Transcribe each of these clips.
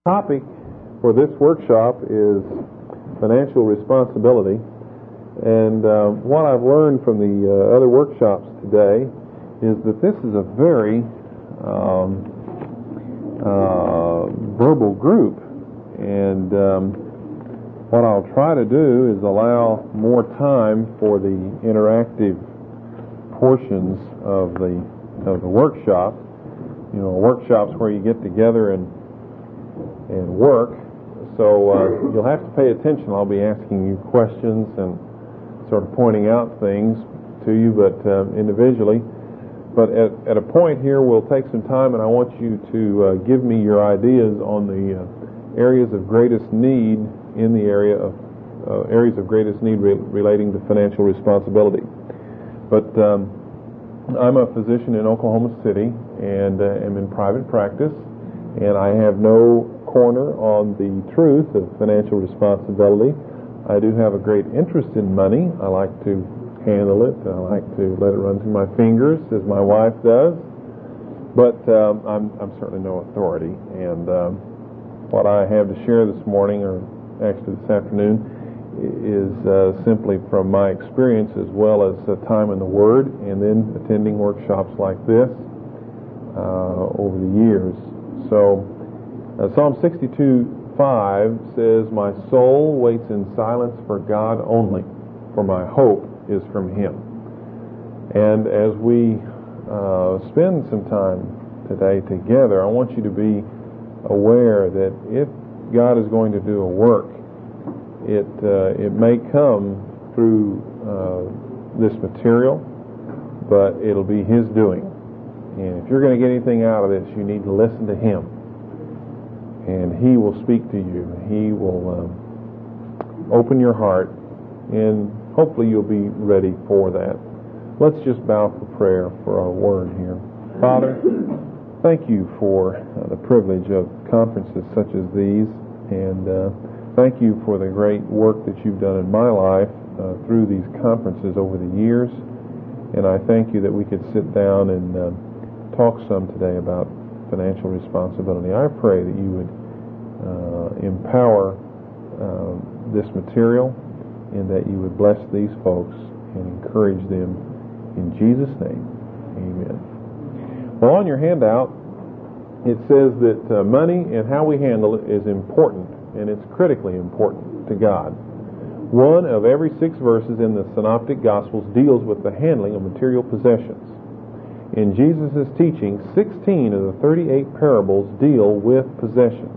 Topic for this workshop is financial responsibility, and what I've learned from the other workshops today is that this is a very verbal group, and what I'll try to do is allow more time for the interactive portions of the workshop. You know, workshops where you get together and work. So you'll have to pay attention. I'll be asking you questions and sort of pointing out things to you, but individually. But at a point here, we'll take some time, and I want you to give me your ideas on the areas of greatest need in the area of areas of greatest need relating to financial responsibility. But I'm a physician in Oklahoma City and am in private practice, and I have no corner on the truth of financial responsibility. I do have a great interest in money. I like to handle it. I like to let it run through my fingers, as my wife does. But I'm certainly no authority. And what I have to share this morning, or actually this afternoon, is simply from my experience as well as time in the Word, and then attending workshops like this over the years. So Psalm 62:5 says, "My soul waits in silence for God only, for my hope is from Him." And as we spend some time today together, I want you to be aware that if God is going to do a work, it may come through this material, but it'll be His doing. And if you're going to get anything out of this, you need to listen to Him. And He will speak to you. He will open your heart, and hopefully you'll be ready for that. Let's just bow for prayer for our word here. Father, thank you for the privilege of conferences such as these, and thank you for the great work that you've done in my life through these conferences over the years. And I thank you that we could sit down and talk some today about financial responsibility. I pray that you would empower this material, and that you would bless these folks and encourage them in Jesus' name. Amen. Well, on your handout, it says that money and how we handle it is important, and it's critically important to God. One of every 6 verses in the Synoptic Gospels deals with the handling of material possessions. In Jesus' teaching, 16 of the 38 parables deal with possessions.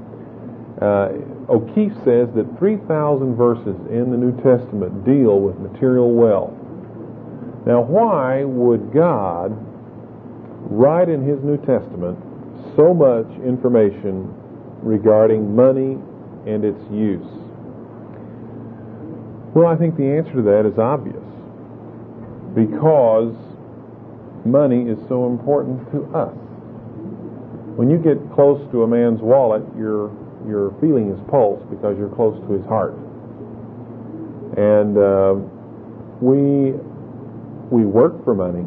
O'Keefe says that 3,000 verses in the New Testament deal with material wealth. Now, why would God write in His New Testament so much information regarding money and its use? Well, I think the answer to that is obvious. Because money is so important to us. When you get close to a man's wallet, you're feeling his pulse because you're close to his heart. And we work for money.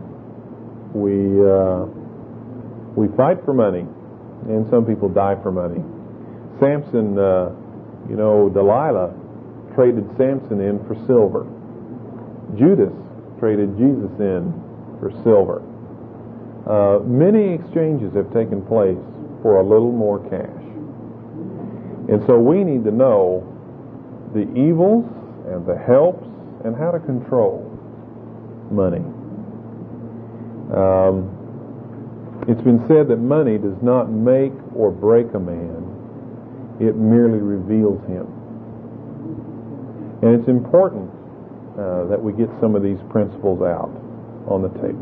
We fight for money, and some people die for money. Samson, Delilah traded Samson in for silver. Judas traded Jesus in for silver. Many exchanges have taken place for a little more cash. And so we need to know the evils and the helps and how to control money. It's been said that money does not make or break a man. It merely reveals him. And it's important that we get some of these principles out on the tape.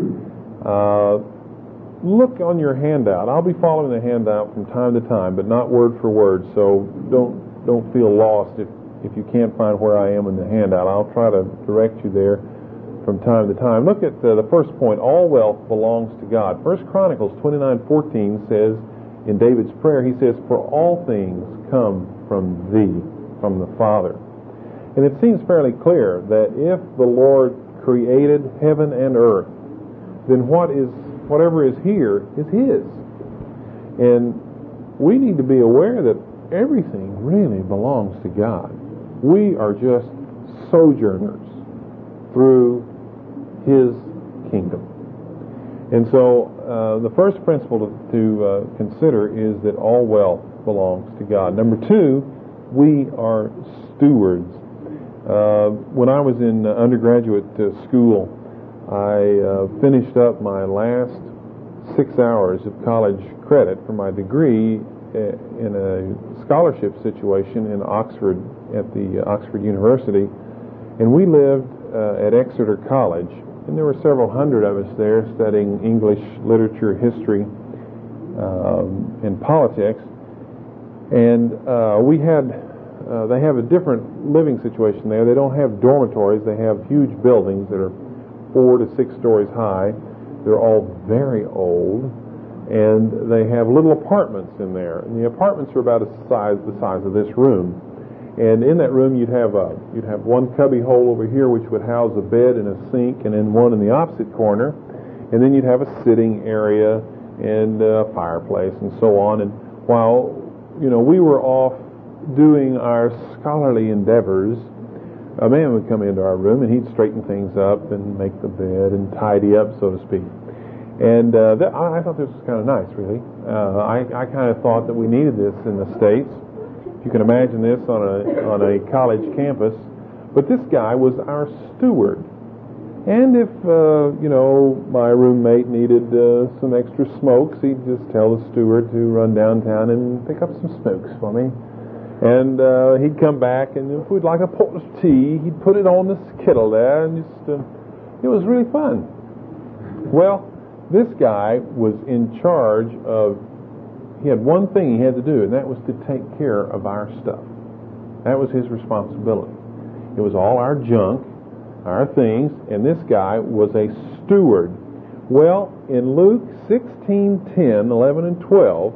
Look on your handout. I'll be following the handout from time to time, but not word for word, so don't feel lost if you can't find where I am in the handout. I'll try to direct you there from time to time. Look at the first point. All wealth belongs to God. 1 Chronicles 29:14 says, in David's prayer, he says, "For all things come from Thee," from the Father. And it seems fairly clear that if the Lord created heaven and earth, then whatever is here is His. And we need to be aware that everything really belongs to God. We are just sojourners through His kingdom. And so the first principle to consider is that all wealth belongs to God. Number two, we are stewards. When I was in undergraduate school, I finished up my last 6 hours of college credit for my degree in a scholarship situation in Oxford, at the Oxford University. And we lived at Exeter College. And there were several hundred of us there studying English, literature, history, and politics. And they have a different living situation there. They don't have dormitories. They have huge buildings that are 4 to 6 stories high. They're all very old. And they have little apartments in there. And the apartments are about the size of this room. And in that room, you'd have one cubby hole over here, which would house a bed and a sink, and then one in the opposite corner. And then you'd have a sitting area and a fireplace and so on. And while we were off doing our scholarly endeavors, a man would come into our room and he'd straighten things up and make the bed and tidy up, so to speak. And I thought this was kind of nice, really. I kind of thought that we needed this in the States. You can imagine this on a college campus. But this guy was our steward. And if, my roommate needed some extra smokes, he'd just tell the steward to run downtown and pick up some smokes for me. And he'd come back, and if we'd like a pot of tea, he'd put it on this kettle there, and it was really fun. Well, this guy was in charge of, he had one thing he had to do, and that was to take care of our stuff. That was his responsibility. It was all our junk, our things, and this guy was a steward. Well, in Luke 16:10, 11, and 12,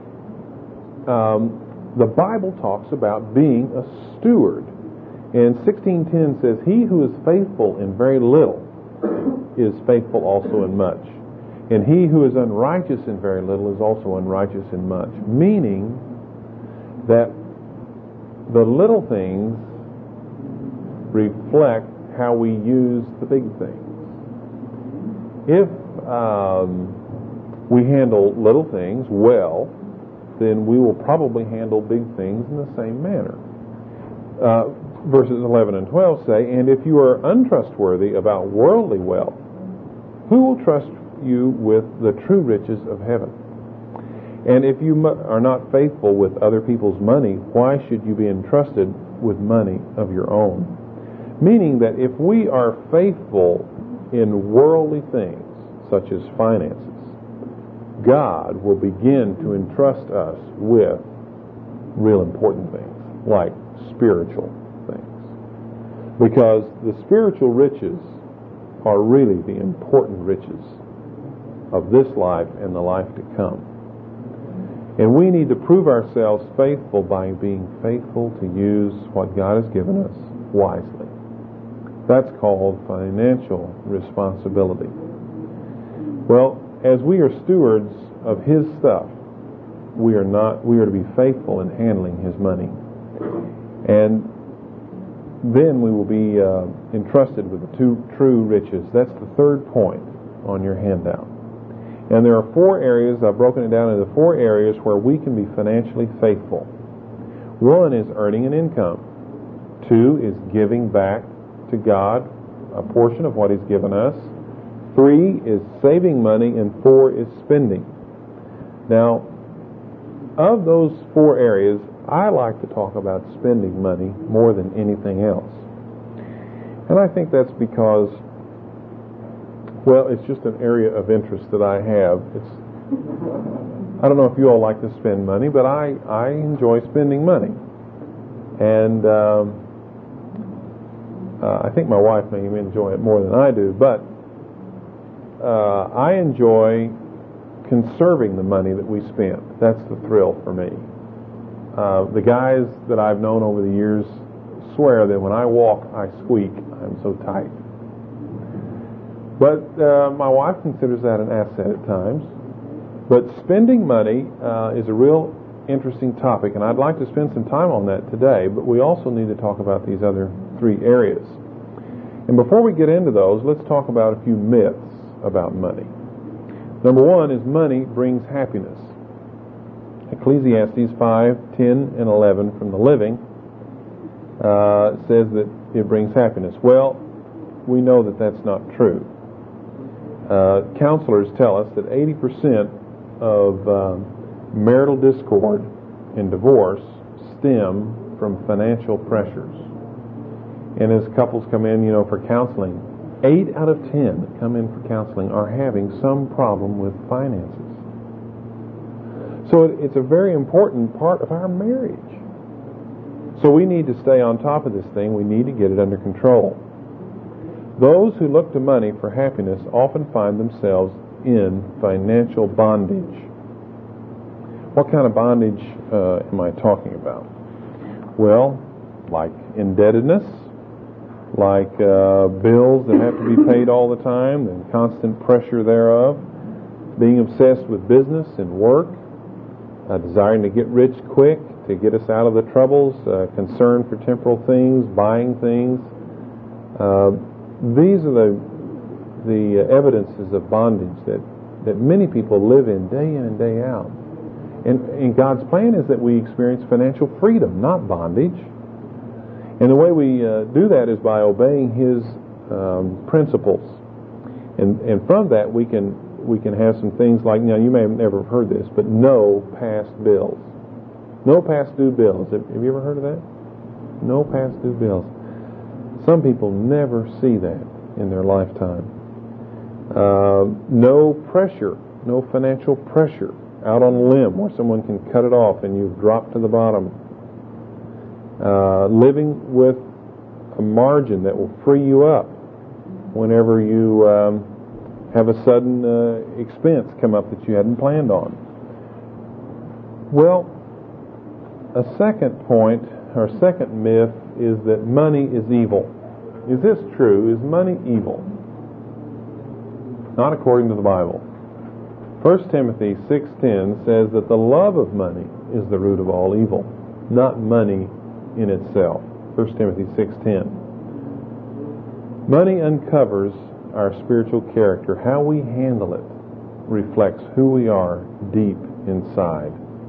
the Bible talks about being a steward. And 16:10 says, "He who is faithful in very little is faithful also in much. And he who is unrighteous in very little is also unrighteous in much." Meaning that the little things reflect how we use the big things. If we handle little things well, then we will probably handle big things in the same manner. Verses 11 and 12 say, "And if you are untrustworthy about worldly wealth, who will trust you with the true riches of heaven? And if you are not faithful with other people's money, why should you be entrusted with money of your own?" Meaning that if we are faithful in worldly things, such as finances, God will begin to entrust us with real important things, like spiritual things. Because the spiritual riches are really the important riches of this life and the life to come. And we need to prove ourselves faithful by being faithful to use what God has given us wisely. That's called financial responsibility. Well, as we are stewards of His stuff, we are to be faithful in handling His money. And then we will be entrusted with the true riches. That's the third point on your handout. And there are 4 areas. I've broken it down into 4 areas where we can be financially faithful. 1 is earning an income. 2 is giving back to God a portion of what He's given us. 3 is saving money, and 4 is spending. Now, of those 4 areas, I like to talk about spending money more than anything else. And I think that's because, well, it's just an area of interest that I have. I don't know if you all like to spend money, but I enjoy spending money. And I think my wife may even enjoy it more than I do, but I enjoy conserving the money that we spend. That's the thrill for me. The guys that I've known over the years swear that when I walk, I squeak. I'm so tight. But my wife considers that an asset at times. But spending money is a real interesting topic, and I'd like to spend some time on that today, but we also need to talk about these other three areas. And before we get into those, let's talk about a few myths about money. Number one is money brings happiness. Ecclesiastes 5:10 and 11 from the Living says that it brings happiness. Well, we know that that's not true. Counselors tell us that 80% of marital discord and divorce stem from financial pressures. And as couples come in, for counseling, 8 out of 10 that come in for counseling are having some problem with finances. So it's a very important part of our marriage. So we need to stay on top of this thing. We need to get it under control. Those who look to money for happiness often find themselves in financial bondage. What kind of bondage am I talking about? Well, like indebtedness, like bills that have to be paid all the time and constant pressure thereof, being obsessed with business and work, desiring to get rich quick, to get us out of the troubles, concern for temporal things, buying things. These are the evidences of bondage that many people live in and day out. And God's plan is that we experience financial freedom, not bondage. And the way we do that is by obeying His principles. And from that we can have some things like, you may have never heard this, but no past bills. No past due bills. Have you ever heard of that? No past due bills. Some people never see that in their lifetime. No pressure, no financial pressure out on a limb where someone can cut it off and you've dropped to the bottom. Living with a margin that will free you up whenever you have a sudden expense come up that you hadn't planned on. Well, a second point, or second myth, is that money is evil. Is this true? Is money evil? Not according to the Bible. 1 Timothy 6:10 says that the love of money is the root of all evil, not money in itself. 1 Timothy 6:10. Money uncovers our spiritual character. How we handle it reflects who we are deep inside.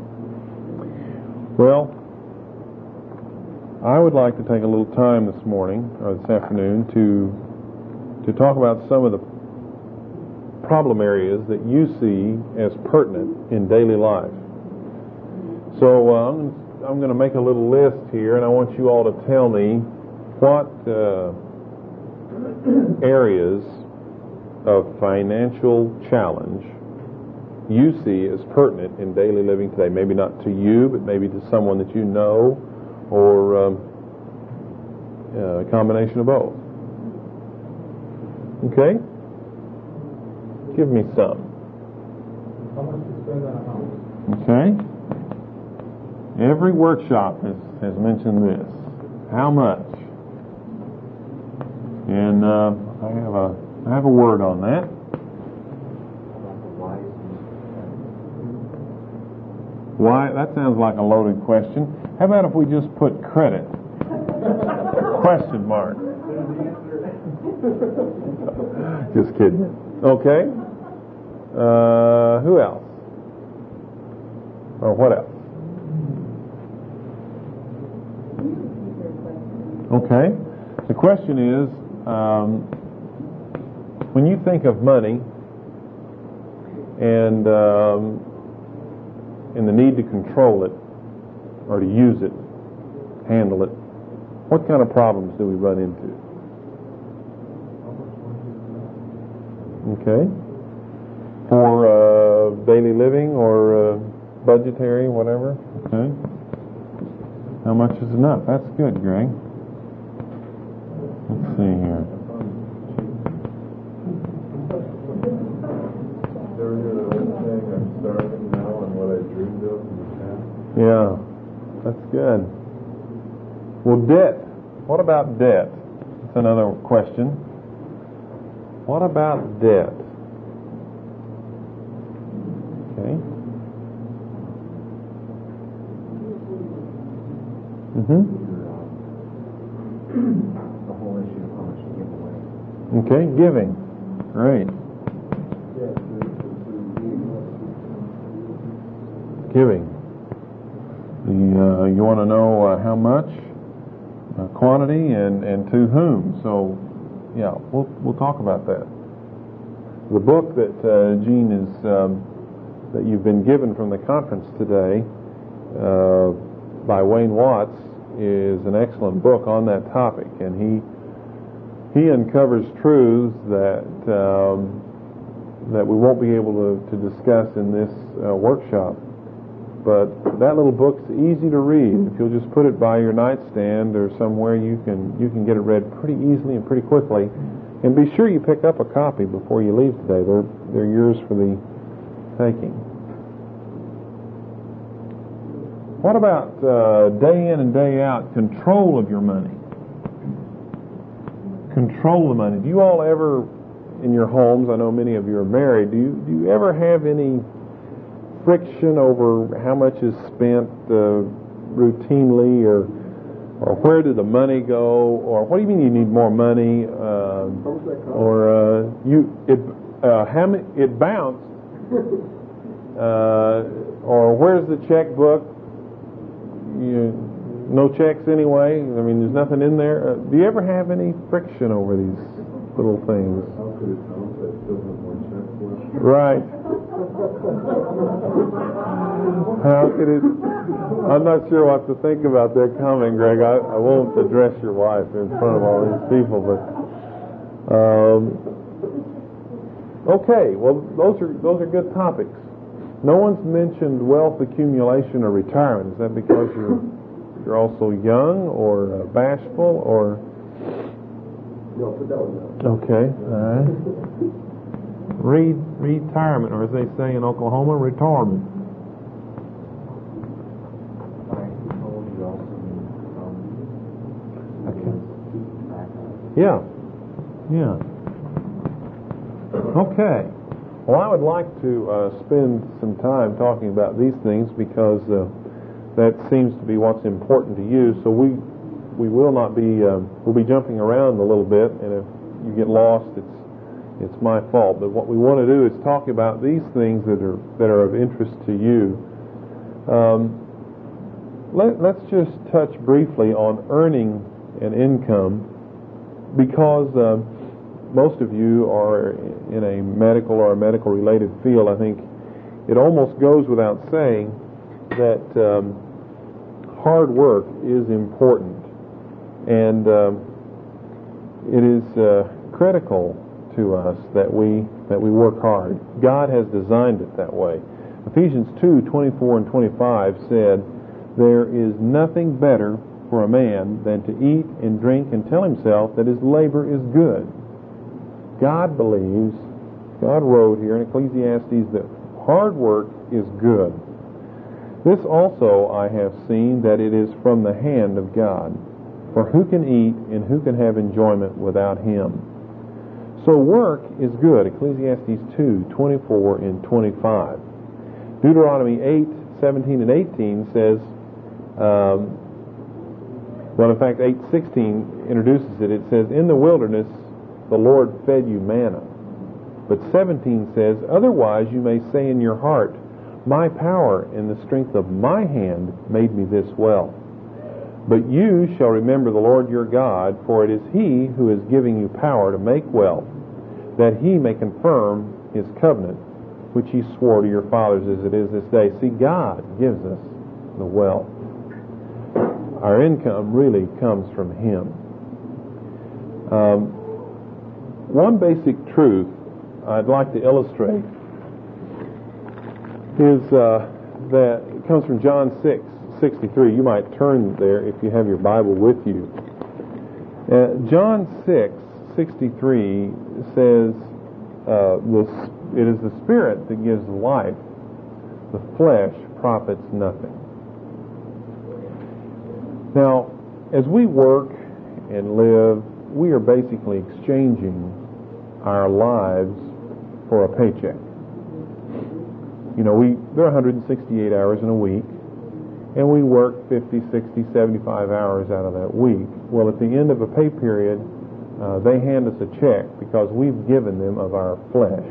Well, I would like to take a little time this morning, or this afternoon, to talk about some of the problem areas that you see as pertinent in daily life. So I'm going to make a little list here, and I want you all to tell me what areas of financial challenge you see as pertinent in daily living today. Maybe not to you, but maybe to someone that you know, or a combination of both. Okay? Give me some. How much to spend on a house? Okay? Every workshop has mentioned this. How much? And I have a word on that. Why? That sounds like a loaded question. How about if we just put credit? Question mark. Just kidding. Okay. Who else? Or what else? Okay. The question is, when you think of money and the need to control it or to use it, handle it, what kind of problems do we run into? Okay. For daily living or budgetary, whatever. Okay. How much is enough? That's good, Greg. Let's see here. Yeah, that's good. Well, debt. What about debt? That's another question. What about debt? Okay. The whole issue of how much to give away. Okay, giving. Great. Giving. You want to know how much, quantity, and to whom. So, yeah, we'll talk about that. The book that Gene is that you've been given from the conference today by Wayne Watts is an excellent book on that topic, and he uncovers truths that we won't be able to discuss in this workshop. But that little book's easy to read. If you'll just put it by your nightstand or somewhere, you can get it read pretty easily and pretty quickly. And be sure you pick up a copy before you leave today. They're yours for the taking. What about day in and day out control of your money? Control the money. Do you all ever, in your homes, I know many of you are married, do you ever have any friction over how much is spent routinely, or where did the money go, or what do you mean you need more money, or it bounced, or where's the checkbook? No checks anyway. I mean, there's nothing in there. Do you ever have any friction over these little things? How could it sound that still have more checks left? Right. How could it? I'm not sure what to think about that comment, Greg. I won't address your wife in front of all these people, but okay. Well, those are good topics. No one's mentioned wealth accumulation or retirement. Is that because you're also young or bashful or? No, put that one down. Okay. All right. Retirement, or as they say in Oklahoma, retirement. Yeah. Okay. Well, I would like to spend some time talking about these things because that seems to be what's important to you. So we will not be we'll be jumping around a little bit, and if you get lost, it's my fault. But what we want to do is talk about these things that are of interest to you. Let's just touch briefly on earning an income, because most of you are in a medical or a medical-related field. I think it almost goes without saying that hard work is important, and it is critical to us that we work hard. God has designed it that way. Ephesians 2:24 and 25 said, "There is nothing better for a man than to eat and drink and tell himself that his labor is good." God believes, God wrote here in Ecclesiastes that hard work is good. This also I have seen, that it is from the hand of God. For who can eat and who can have enjoyment without Him? So work is good. Ecclesiastes 2:24 and 25. Deuteronomy 8:17 and 18 says, well, in fact, 8:16 introduces it. It says, "In the wilderness the Lord fed you manna." But 17 says, "Otherwise you may say in your heart, my power and the strength of my hand made me this wealth. But you shall remember the Lord your God, for it is He who is giving you power to make wealth, that He may confirm His covenant, which He swore to your fathers as it is this day." See, God gives us the wealth. Our income really comes from Him. One basic truth I'd like to illustrate is that it comes from John 6:63. You might turn there if you have your Bible with you. John 6:63 says, "It is the Spirit that gives life; the flesh profits nothing." Now, as we work and live, we are basically exchanging our lives for a paycheck. You know, there are 168 hours in a week, and we work 50, 60, 75 hours out of that week. Well, at the end of a pay period, they hand us a check because we've given them of our flesh.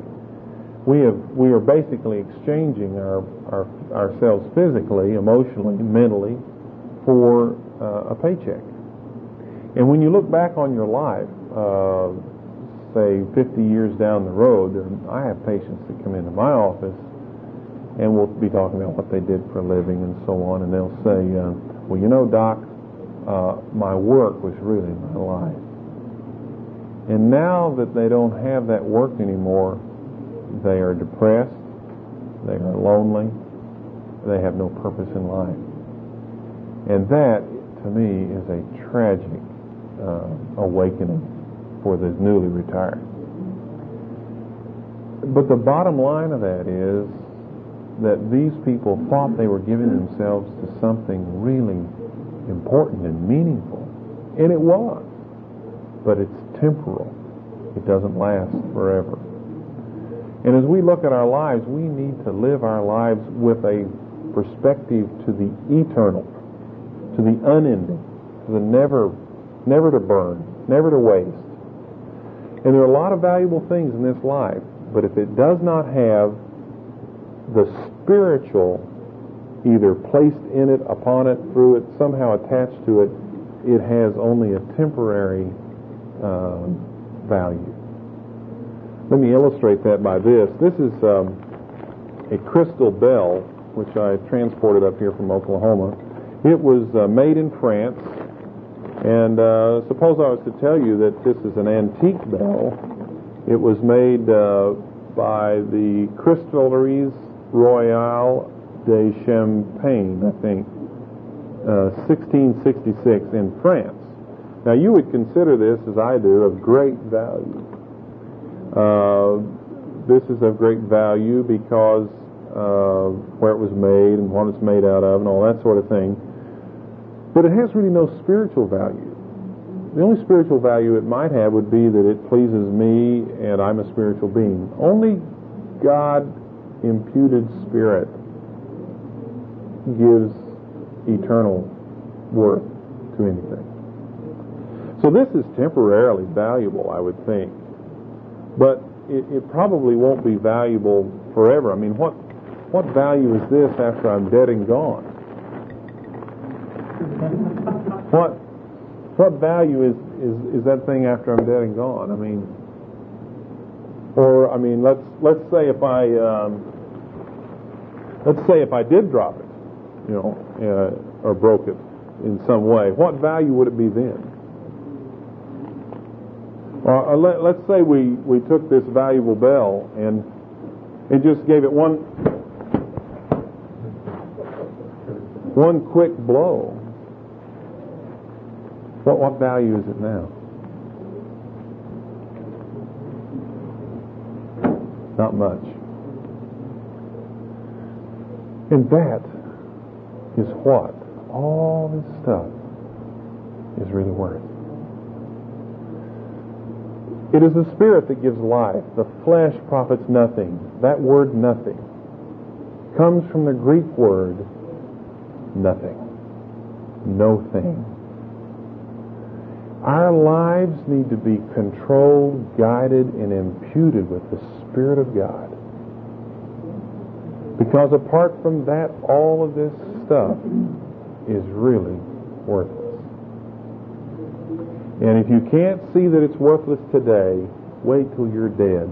We are basically exchanging ourselves physically, emotionally, mentally for a paycheck. And when you look back on your life, say 50 years down the road, I have patients that come into my office and we'll be talking about what they did for a living and so on, and they'll say, well, you know, Doc, my work was really my life. And now that they don't have that work anymore, they are depressed, they are lonely, they have no purpose in life. And that, to me, is a tragic awakening for the newly retired. But the bottom line of that is that these people thought they were giving themselves to something really important and meaningful. And it was. But it's temporal. It doesn't last forever. And as we look at our lives, we need to live our lives with a perspective to the eternal, to the unending, to the never to burn, never to waste. And there are a lot of valuable things in this life, but if it does not have the spiritual either placed in it, upon it, through it, somehow attached to it, it has only a temporary value. Let me illustrate that by this. This is a crystal bell, which I transported up here from Oklahoma. It was made in France, and suppose I was to tell you that this is an antique bell. It was made by the Cristaleries Royale de Champagne, I think, 1666 in France. Now, you would consider this, as I do, of great value. This is of great value because of where it was made and what it's made out of and all that sort of thing. But it has really no spiritual value. The only spiritual value it might have would be that it pleases me and I'm a spiritual being. Only God-imputed spirit gives eternal worth to anything. So this is temporarily valuable, I would think. But it probably won't be valuable forever. I mean, what value is this after I'm dead and gone? What value is that thing after I'm dead and gone? I mean, let's say if I did drop it, or broke it in some way, what value would it be then? Let's say we took this valuable bell and it just gave it one quick blow. What value is it now? Not much. And that is what all this stuff is really worth. It is the Spirit that gives life. The flesh profits nothing. That word nothing comes from the Greek word nothing. No thing. Our lives need to be controlled, guided, and imputed with the Spirit of God. Because apart from that, all of this stuff is really worthless. And if you can't see that it's worthless today, wait till you're dead.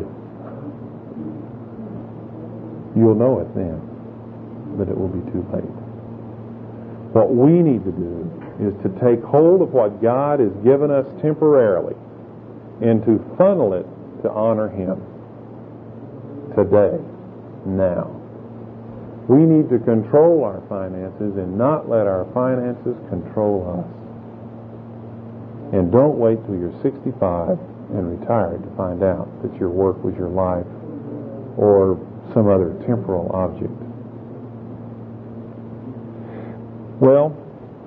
You'll know it then, but it will be too late. What we need to do is to take hold of what God has given us temporarily and to funnel it to honor Him today, now. We need to control our finances and not let our finances control us. And don't wait till you're 65 and retired to find out that your work was your life or some other temporal object. Well,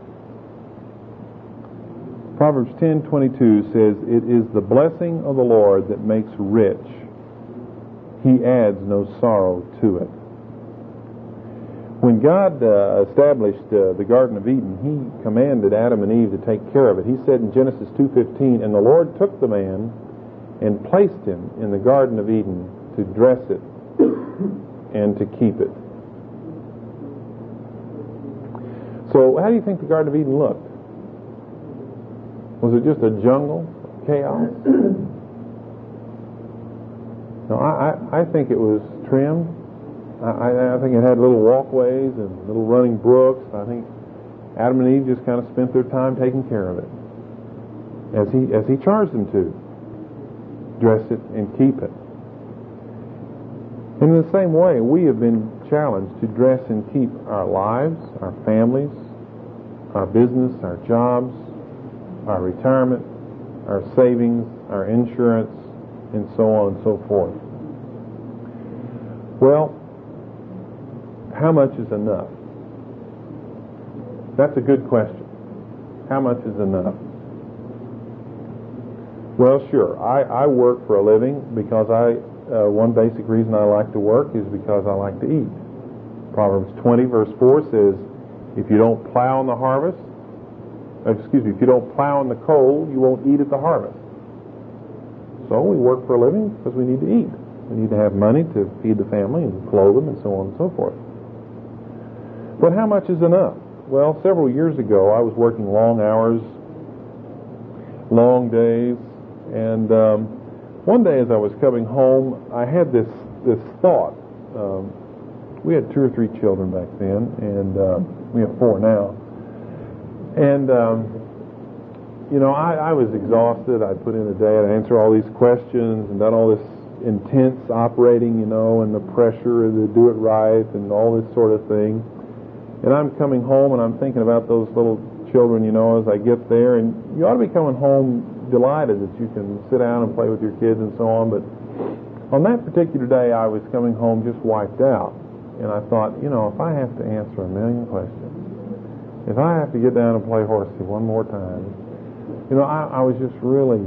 Proverbs 10:22 says, "It is the blessing of the Lord that makes rich. He adds no sorrow to it." When When God established the Garden of Eden, He commanded Adam and Eve to take care of it. He said in Genesis 2:15, "And the Lord took the man and placed him in the Garden of Eden to dress it and to keep it." So how do you think the Garden of Eden looked? Was it just a jungle of chaos? No, I think it was trimmed. I think it had little walkways and little running brooks. I think Adam and Eve just kind of spent their time taking care of it, as he charged them to. Dress it and keep it. In the same way, we have been challenged to dress and keep our lives, our families, our business, our jobs, our retirement, our savings, our insurance, and so on and so forth. Well, how much is enough? That's a good question. How much is enough? Well, sure. I work for a living because one basic reason I like to work is because I like to eat. Proverbs 20 verse 4 says, if you don't plow in the harvest, if you don't plow in the coal, you won't eat at the harvest. So we work for a living because we need to eat. We need to have money to feed the family and clothe them and so on and so forth. But how much is enough? Well, several years ago, I was working long hours, long days, and one day as I was coming home, I had this thought. We had 2 or 3 children back then, and we have 4 now. And, I was exhausted. I put in a day, I'd answer all these questions and done all this intense operating, and the pressure to do it right and all this sort of thing. And I'm coming home and I'm thinking about those little children, as I get there. And you ought to be coming home delighted that you can sit down and play with your kids and so on. But on that particular day, I was coming home just wiped out. And I thought, if I have to answer a million questions, if I have to get down and play horsey one more time, I was just really,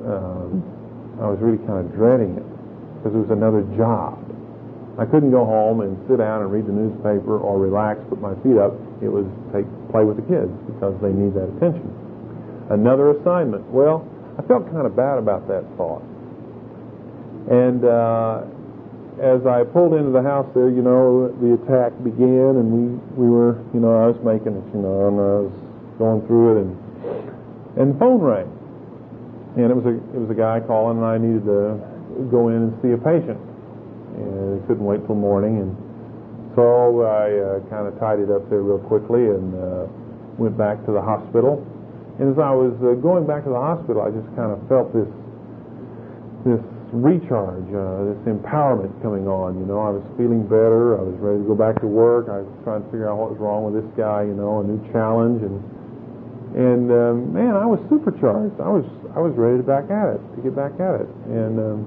kind of dreading it because it was another job. I couldn't go home and sit down and read the newspaper or relax, put my feet up. It was play with the kids because they need that attention. Another assignment. Well, I felt kind of bad about that thought. And as I pulled into the house there, the attack began, and we were, I was making it, and I was going through it, and the phone rang, and it was a guy calling, and I needed to go in and see a patient, and I couldn't wait till morning, and so I kind of tidied up there real quickly and went back to the hospital. And as I was going back to the hospital, I just kind of felt this recharge, this empowerment coming on. I was feeling better. I was ready to go back to work. I was trying to figure out what was wrong with this guy. A new challenge, and man, I was supercharged. I was ready to get back at it. And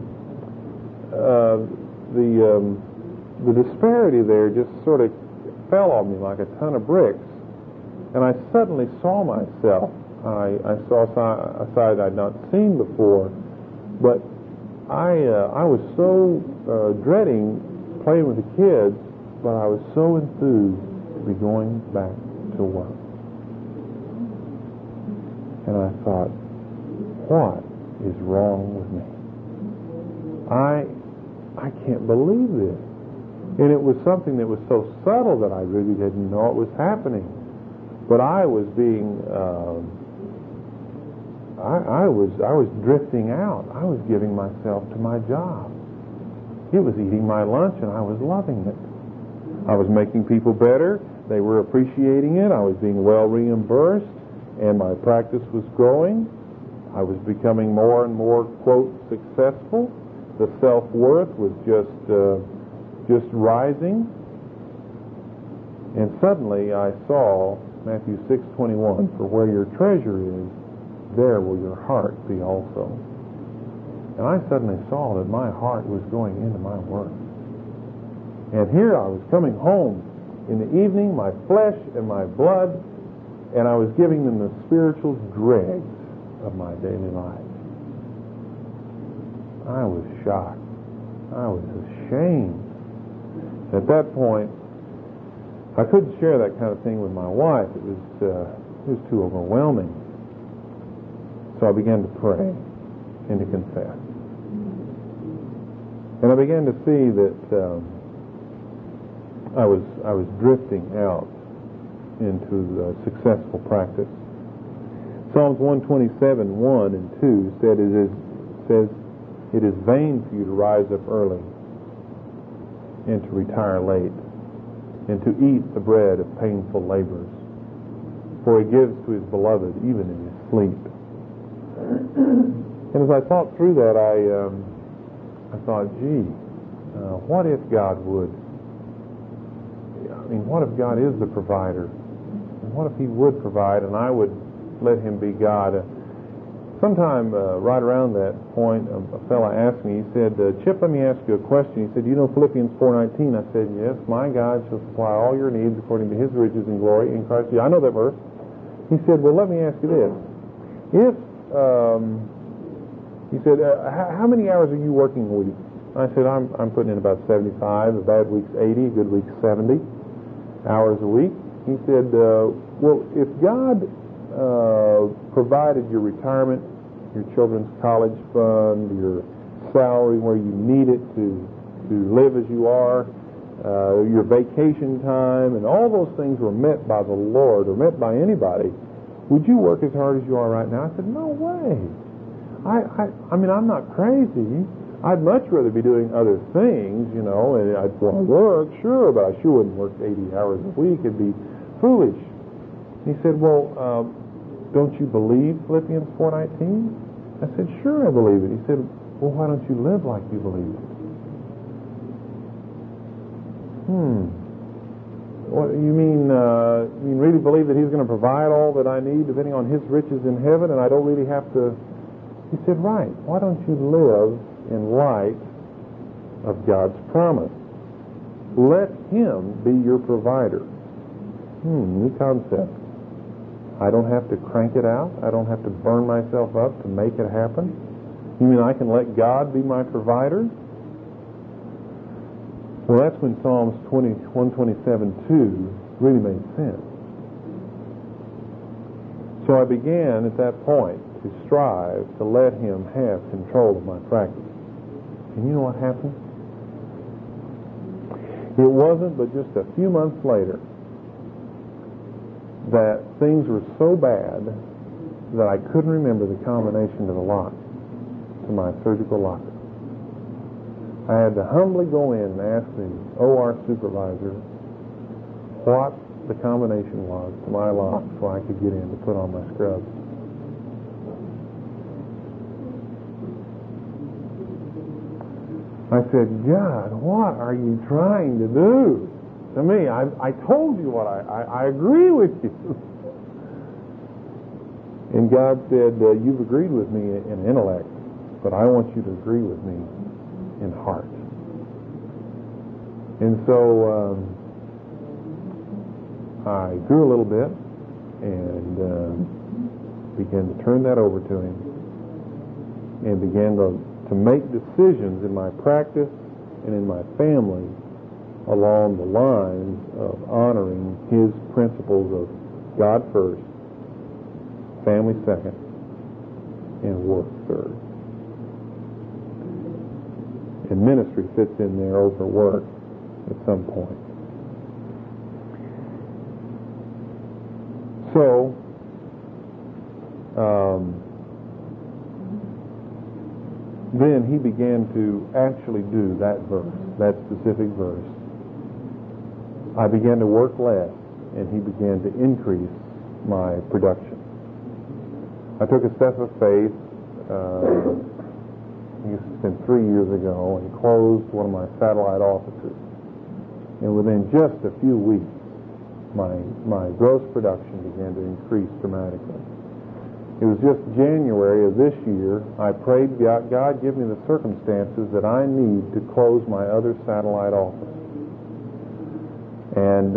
the disparity there just sort of fell on me like a ton of bricks, and I suddenly saw myself. I saw a side I'd not seen before, but I was so dreading playing with the kids, but I was so enthused to be going back to work. And I thought, what is wrong with me? I can't believe this. And it was something that was so subtle that I really didn't know it was happening. But I was being, I was drifting out. I was giving myself to my job. It was eating my lunch, and I was loving it. I was making people better. They were appreciating it. I was being well reimbursed, and my practice was growing. I was becoming more and more, quote, successful. The self-worth was just rising. And suddenly I saw Matthew 6:21, for where your treasure is, there will your heart be also. And I suddenly saw that my heart was going into my work. And here I was coming home in the evening, my flesh and my blood, and I was giving them the spiritual dregs of my daily life. I was shocked. I was ashamed. At that point, I couldn't share that kind of thing with my wife. It was too overwhelming. So I began to pray and to confess. And I began to see that I was drifting out into successful practice. Psalms 127:1 and 2 says, "It is vain for you to rise up early and to retire late, and to eat the bread of painful labors. For he gives to his beloved even in his sleep." And as I thought through that, I thought, gee, what if God would? I mean, what if God is the provider? And what if He would provide and I would let Him be God? Sometime right around that point, a fellow asked me, he said, "Chip, let me ask you a question." He said, "You know Philippians 4:19? I said, "Yes, my God shall supply all your needs according to His riches and glory in Christ Jesus." I know that verse. He said, "Well, let me ask you this. If, he said, how many hours are you working a week?" I said, I'm putting in about 75. A bad week's 80, a good week's 70 hours a week. He said, well, if God provided your retirement, your children's college fund, your salary where you need it to live as you are, your vacation time, and all those things were met by the Lord or met by anybody, would you work as hard as you are right now? I said, no way. I mean, I'm not crazy. I'd much rather be doing other things, you know, and I'd want to work, sure, but I sure wouldn't work 80 hours a week. It'd be foolish. He said, well, don't you believe Philippians 4:19? I said, sure, I believe it. He said, well, why don't you live like you believe it? What you mean really believe that He's going to provide all that I need depending on His riches in heaven, and I don't really have to? He said, right. Why don't you live in light of God's promise? Let Him be your provider. New concept. I don't have to crank it out. I don't have to burn myself up to make it happen. You mean I can let God be my provider? Well, that's when Psalms 127:2 really made sense. So I began at that point to strive to let Him have control of my practice. And you know what happened? It wasn't but just a few months later that things were so bad that I couldn't remember the combination to the lock, to my surgical locker. I had to humbly go in and ask the OR supervisor what the combination was to my lock so I could get in to put on my scrubs. I said, God, what are you trying to do to me? I told you what I agree with you. And God said, you've agreed with me in intellect, but I want you to agree with me in heart. And so I grew a little bit and began to turn that over to Him and began to make decisions in my practice and in my family along the lines of honoring His principles of God first, family second, and work third. And ministry fits in there over work at some point. So, then He began to actually do that verse, that specific verse. I began to work less, and He began to increase my production. I took a step of faith, I guess it's been 3 years ago, and closed one of my satellite offices. And within just a few weeks, my gross production began to increase dramatically. It was just January of this year, I prayed, God, give me the circumstances that I need to close my other satellite office. And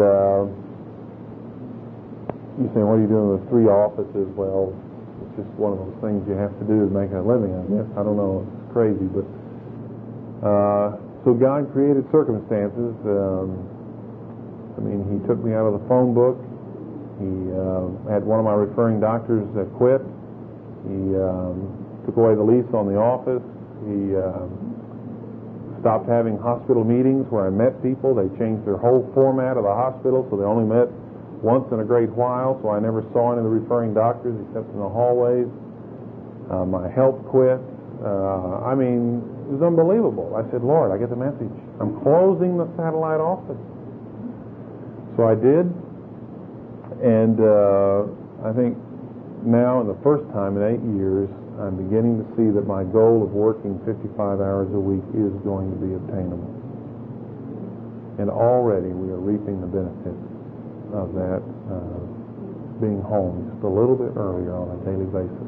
you say, what are you doing with 3 offices? Well, it's just one of those things you have to do to make a living, I guess. I don't know, it's crazy, but so God created circumstances. mean, he took me out of the phone book. He had one of my referring doctors quit. He took away the lease on the office. He stopped having hospital meetings where I met people. They changed their whole format of the hospital, so they only met once in a great while, so I never saw any of the referring doctors except in the hallways. My health quit. I mean, it was unbelievable. I said, Lord, I get the message. I'm closing the satellite office. So I did, and I think now, in the first time in 8 years, I'm beginning to see that my goal of working 55 hours a week is going to be obtainable. And already we are reaping the benefits of that, being home just a little bit earlier on a daily basis.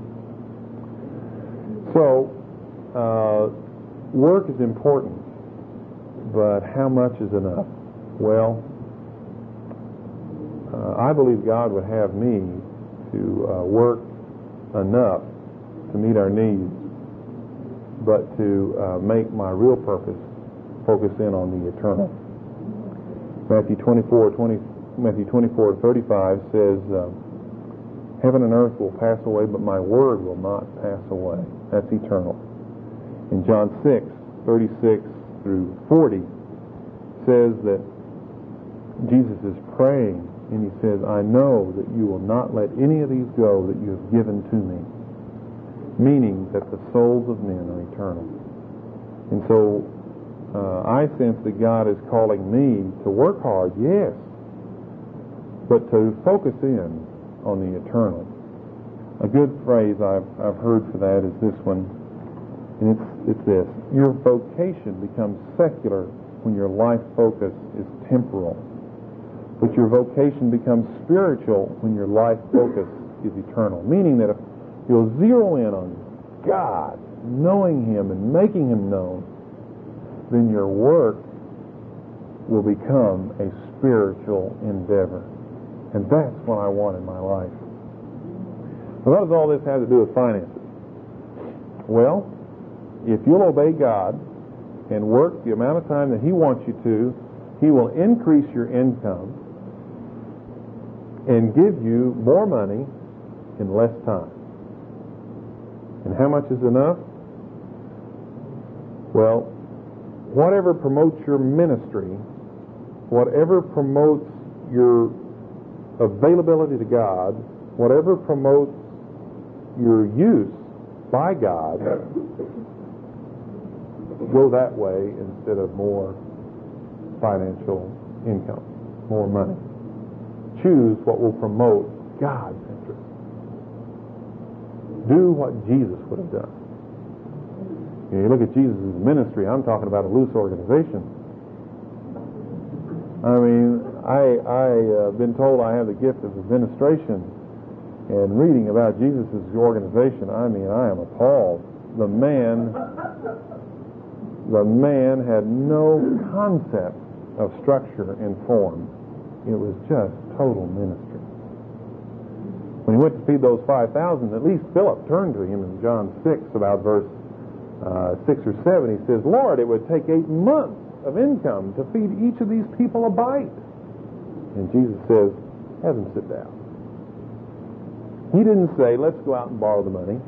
So, work is important, but how much is enough? Well, I believe God would have me to work enough to meet our needs, but to make my real purpose focus in on the eternal. Matthew 24:35 says, heaven and earth will pass away, but my word will not pass away. That's eternal. In John 6:36 through 40 says that Jesus is praying, and he says, I know that you will not let any of these go that you have given to me. Meaning that the souls of men are eternal. And so I sense that God is calling me to work hard, yes, but to focus in on the eternal. A good phrase I've heard for that is this one, and it's this: your vocation becomes secular when your life focus is temporal, but your vocation becomes spiritual when your life focus is eternal. Meaning that if you'll zero in on God, knowing Him and making Him known, then your work will become a spiritual endeavor. And that's what I want in my life. Well, what does all this have to do with finances? Well, if you'll obey God and work the amount of time that He wants you to, He will increase your income and give you more money in less time. And how much is enough? Well, whatever promotes your ministry, whatever promotes your availability to God, whatever promotes your use by God, go that way instead of more financial income, more money. Choose what will promote God's interest. Do what Jesus would have done. You look at Jesus' ministry, I'm talking about a loose organization. I mean, I've been told I have the gift of administration, and reading about Jesus' organization, I mean, I am appalled. The man had no concept of structure and form. It was just total ministry. When he went to feed those 5,000, at least Philip turned to him in John 6, about verse 6 or 7. He says, Lord, it would take 8 months of income to feed each of these people a bite. And Jesus says, have them sit down. He didn't say, let's go out and borrow the money.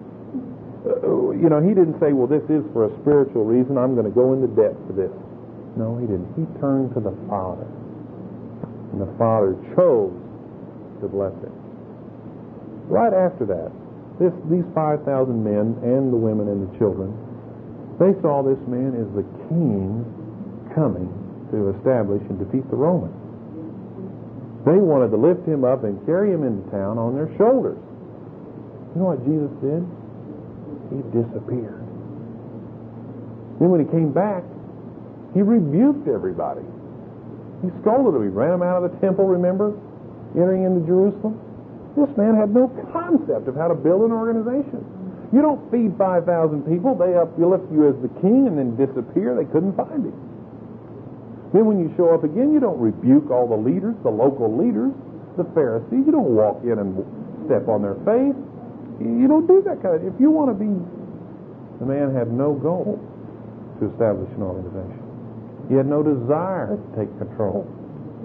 He didn't say, well, this is for a spiritual reason. I'm going to go into debt for this. No, he didn't. He turned to the Father. And the Father chose to bless him. Right after that, these 5,000 men and the women and the children, they saw this man as the king coming to establish and defeat the Romans. They wanted to lift him up and carry him into town on their shoulders. You know what Jesus did? He disappeared. Then when he came back, he rebuked everybody. He scolded them. He ran them out of the temple, remember? Entering into Jerusalem. This man had no concept of how to build an organization. You don't feed 5,000 people. They uplift you as the king and then disappear. They couldn't find him. Then when you show up again, you don't rebuke all the leaders, the local leaders, the Pharisees. You don't walk in and step on their face. You don't do that kind of... If you want to be... The man had no goal to establish an organization. He had no desire to take control.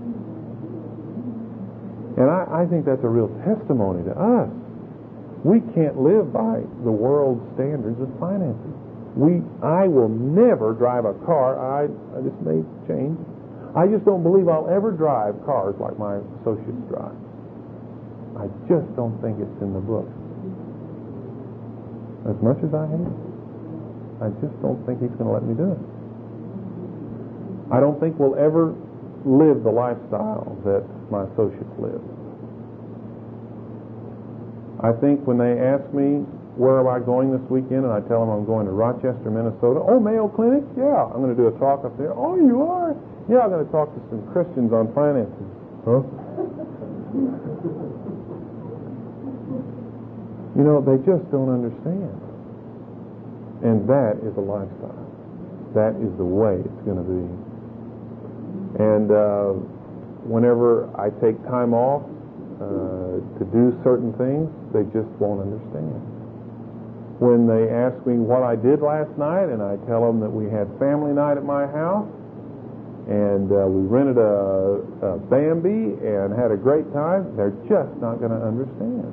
And I think that's a real testimony to us. We can't live by the world's standards of finances. I will never drive a car. This may change. I just don't believe I'll ever drive cars like my associates drive. I just don't think it's in the book. As much as I hate it, I just don't think he's going to let me do it. I don't think we'll ever live the lifestyle that my associates live. I think when they ask me, where am I going this weekend, and I tell them I'm going to Rochester, Minnesota. Oh, Mayo Clinic? Yeah, I'm going to do a talk up there. Oh, you are? Yeah, I'm going to talk to some Christians on finances. Huh? You know, they just don't understand. And that is a lifestyle. That is the way it's going to be. And whenever I take time off to do certain things, they just won't understand. When they ask me what I did last night, and I tell them that we had family night at my house, and we rented a Bambi and had a great time, they're just not going to understand.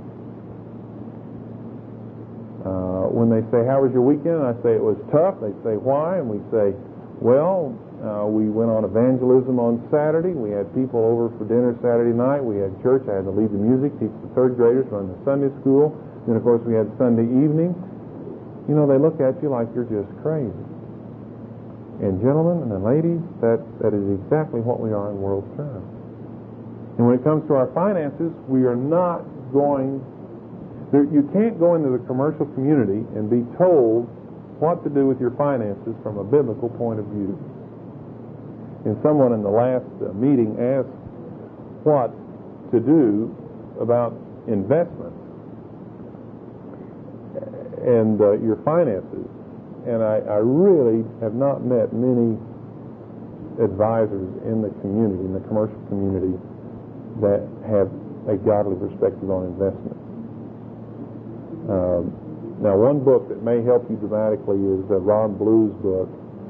When they say, how was your weekend? And I say, it was tough. They say, why? And we say, well, we went on evangelism on Saturday. We had people over for dinner Saturday night. We had church. I had to lead the music, teach the third graders, run the Sunday school. Then, of course, we had Sunday evening. You know, they look at you like you're just crazy. And gentlemen and ladies, that is exactly what we are in world terms. And when it comes to our finances, we are not going... You can't go into the commercial community and be told what to do with your finances from a biblical point of view. And someone in the last meeting asked what to do about investments and your finances. And I really have not met many advisors in the community, in the commercial community, that have a godly perspective on investment. Now, one book that may help you dramatically is Ron Blue's book.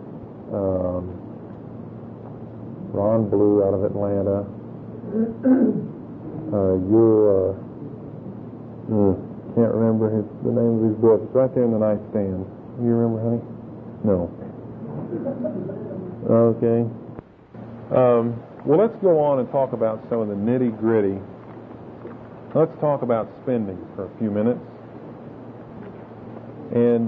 Ron Blue out of Atlanta. Can't remember the name of his book. It's right there in the nightstand. You remember, honey? No. Okay. Well, let's go on and talk about some of the nitty-gritty. Let's talk about spending for a few minutes. And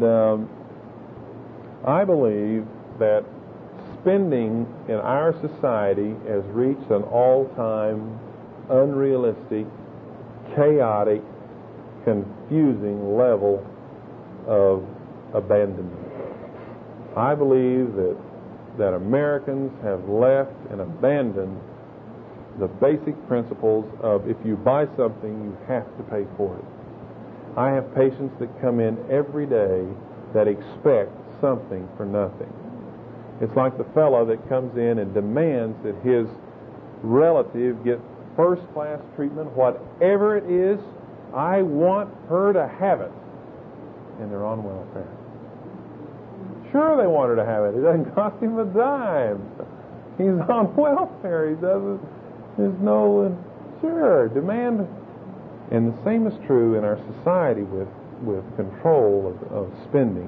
I believe that spending in our society has reached an all-time, unrealistic, chaotic, confusing level of abandonment. I believe that Americans have left and abandoned the basic principles of if you buy something, you have to pay for it. I have patients that come in every day that expect something for nothing. It's like the fellow that comes in and demands that his relative get first-class treatment, whatever it is. I want her to have it. And they're on welfare. Sure, they want her to have it. It doesn't cost him a dime. He's on welfare. He doesn't. There's no. Sure, demand. And the same is true in our society with control of spending.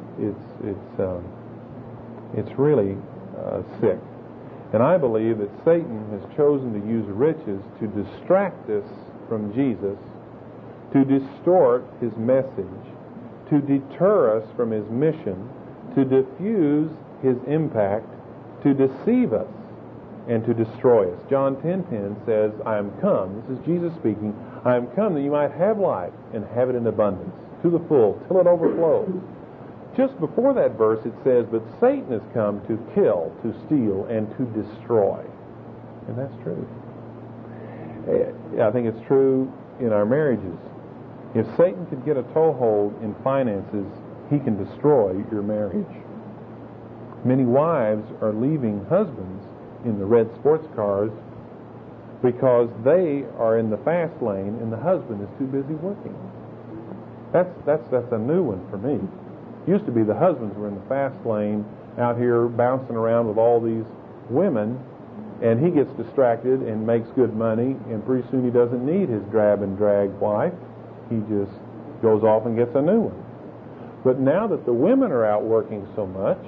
It's really sick. And I believe that Satan has chosen to use riches to distract us from Jesus, to distort his message, to deter us from his mission, to diffuse his impact, to deceive us, and to destroy us. John 10:10 says, I am come, this is Jesus speaking, I am come that you might have life and have it in abundance, to the full, till it overflows. Just before that verse it says, but Satan has come to kill, to steal, and to destroy. And that's true. I think it's true in our marriages. If Satan could get a toehold in finances, he can destroy your marriage. Many wives are leaving husbands in the red sports cars because they are in the fast lane and the husband is too busy working. That's a new one for me. It used to be the husbands were in the fast lane out here bouncing around with all these women, And he gets distracted and makes good money, and pretty soon he doesn't need his drab and drag wife. He just goes off and gets a new one. But now that the women are out working so much,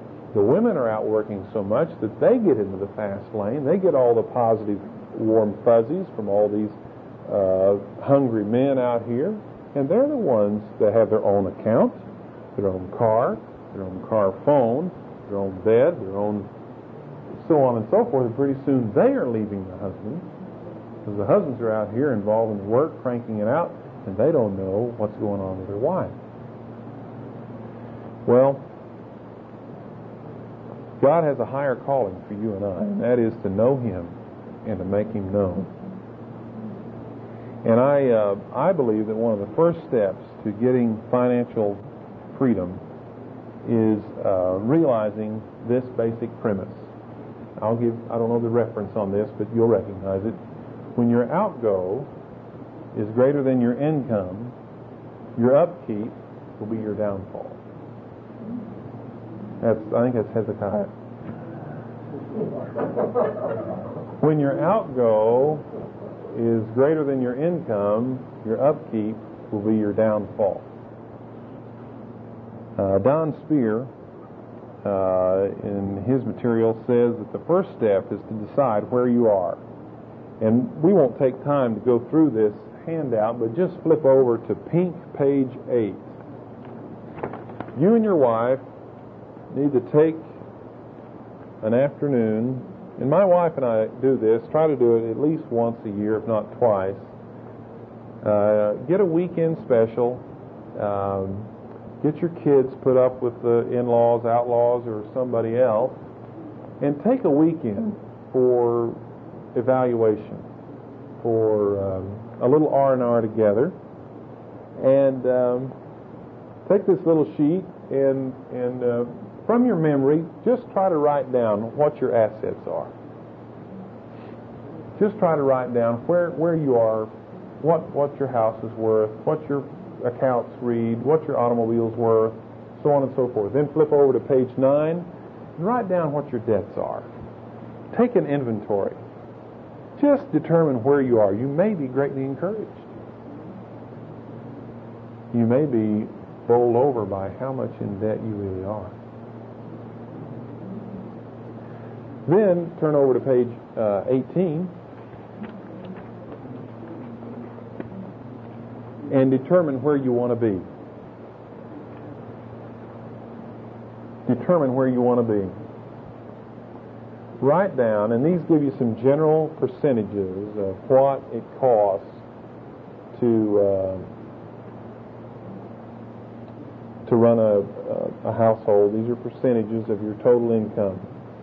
that they get into the fast lane, they get all the positive warm fuzzies from all these hungry men out here, and they're the ones that have their own account, their own car phone, their own bed, their own so on and so forth, and pretty soon they are leaving the husbands, because the husbands are out here involved in work, cranking it out, and they don't know what's going on with their wife. Well, God has a higher calling for you and I, and that is to know Him and to make Him known. And I believe that one of the first steps to getting financial freedom is realizing this basic premise. I don't know the reference on this, but you'll recognize it. When your outgo is greater than your income, your upkeep will be your downfall. I think that's Hezekiah. When your outgo is greater than your income, your upkeep will be your downfall. Don Spear, in his material, says that the first step is to decide where you are. And we won't take time to go through this handout, but just flip over to pink page 8. You and your wife need to take an afternoon, and my wife and I do this, try to do it at least once a year, if not twice. Get a weekend special. Get your kids put up with the in-laws, outlaws, or somebody else, and take a weekend for evaluation, for a little R&R together, and take this little sheet and from your memory, just try to write down what your assets are. Just try to write down where you are, what your house is worth, what your accounts read, what your automobile's worth, so on and so forth. Then flip over to page 9 and write down what your debts are. Take an inventory. Just determine where you are. You may be greatly encouraged. You may be bowled over by how much in debt you really are. Then turn over to page 18 and determine where you want to be. Determine where you want to be. Write down, and these give you some general percentages of what it costs to run a household. These are percentages of your total income.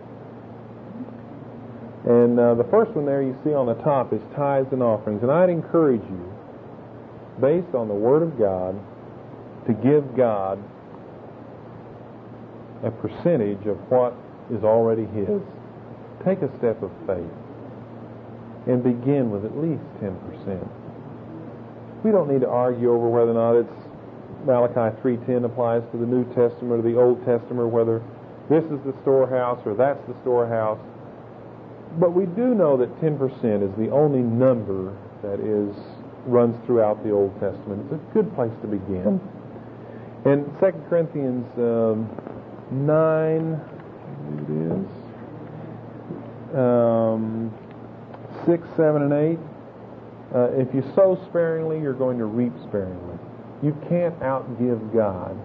And the first one there you see on the top is tithes and offerings. And I'd encourage you, based on the Word of God, to give God a percentage of what is already His. Take a step of faith and begin with at least 10%. We don't need to argue over whether or not it's Malachi 3:10 applies to the New Testament or the Old Testament, whether this is the storehouse or that's the storehouse. But we do know that 10% is the only number that runs throughout the Old Testament. It's a good place to begin. And 2 Corinthians 9, it is 6, 7, and 8. If you sow sparingly, you're going to reap sparingly. You can't outgive God.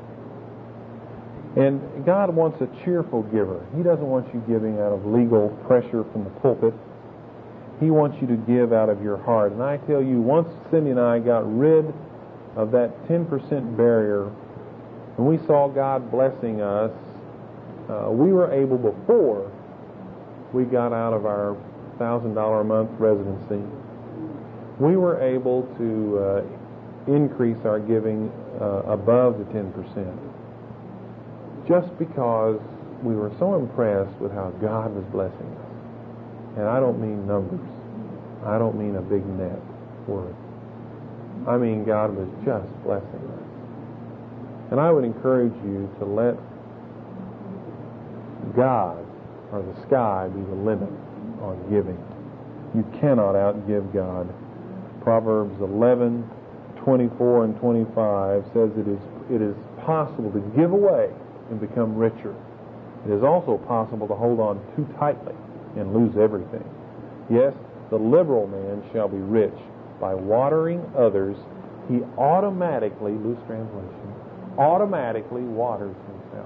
And God wants a cheerful giver. He doesn't want you giving out of legal pressure from the pulpit. He wants you to give out of your heart. And I tell you, once Cindy and I got rid of that 10% barrier, and we saw God blessing us, we were able, before we got out of our $1,000 a month residency, we were able to increase our giving above the 10%. Just because we were so impressed with how God was blessing us. And I don't mean numbers. I don't mean a big net worth. I mean God was just blessing us. And I would encourage you to let God or the sky be the limit on giving. You cannot outgive God. Proverbs 11:24 and 25 says it is possible to give away and become richer. It is also possible to hold on too tightly and lose everything. Yes, the liberal man shall be rich. By watering others, he automatically, loose translation, automatically waters himself.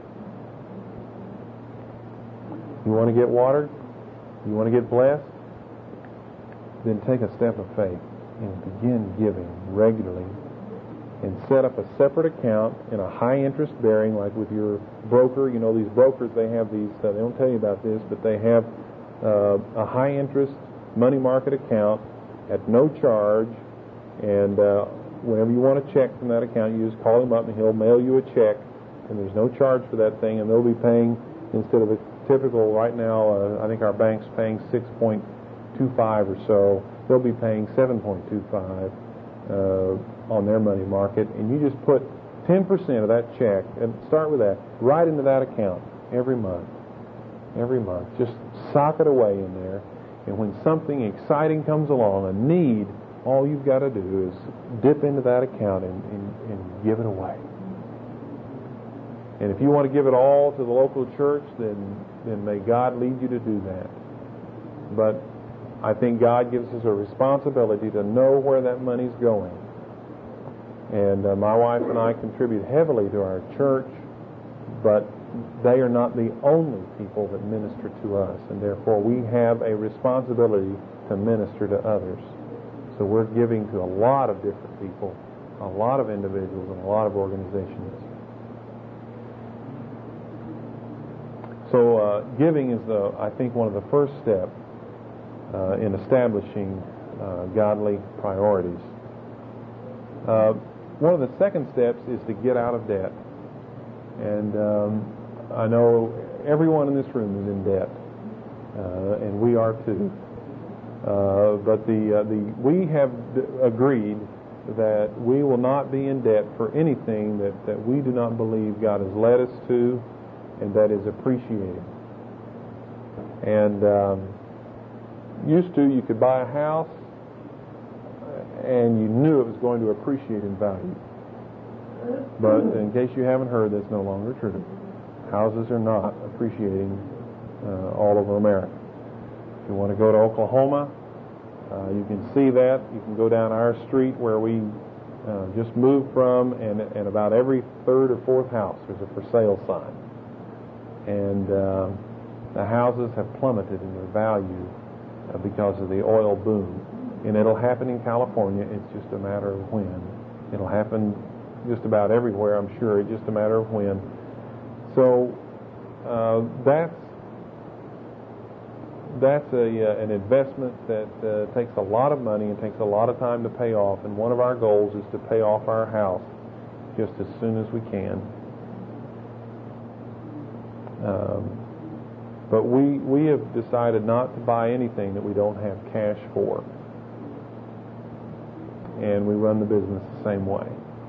You want to get watered? You want to get blessed? Then take a step of faith and begin giving regularly and set up a separate account in a high interest bearing, like with your broker. You know, these brokers, they have these, they don't tell you about this, but they have a high interest money market account at no charge, and whenever you want a check from that account, you just call him up and he'll mail you a check, and there's no charge for that thing, and they'll be paying, instead of a typical, right now, I think our bank's paying 6.25 or so, they'll be paying 7.25 on their money market, and you just put 10% of that check, and start with that, right into that account every month. Every month. Just sock it away in there, and when something exciting comes along, a need, all you've got to do is dip into that account and give it away. And if you want to give it all to the local church, then may God lead you to do that. But I think God gives us a responsibility to know where that money's going. And my wife and I contribute heavily to our church, but they are not the only people that minister to us, and therefore we have a responsibility to minister to others. So we're giving to a lot of different people, a lot of individuals, and a lot of organizations. So giving is, I think, one of the first steps in establishing godly priorities. One of the second steps is to get out of debt. And I know everyone in this room is in debt, and we are too. But we have agreed that we will not be in debt for anything that we do not believe God has led us to and that is appreciated. And used to, you could buy a house and you knew it was going to appreciate in value. But in case you haven't heard, that's no longer true. Houses are not appreciating all over America. If you want to go to Oklahoma, you can see that. You can go down our street where we just moved from, and about every third or fourth house there's a for sale sign. And the houses have plummeted in their value because of the oil boom. And it'll happen in California. It's just a matter of when. It'll happen just about everywhere, I'm sure. It's just a matter of when. So that's an investment that takes a lot of money and takes a lot of time to pay off. And one of our goals is to pay off our house just as soon as we can. But we have decided not to buy anything that we don't have cash for. And we run the business the same way.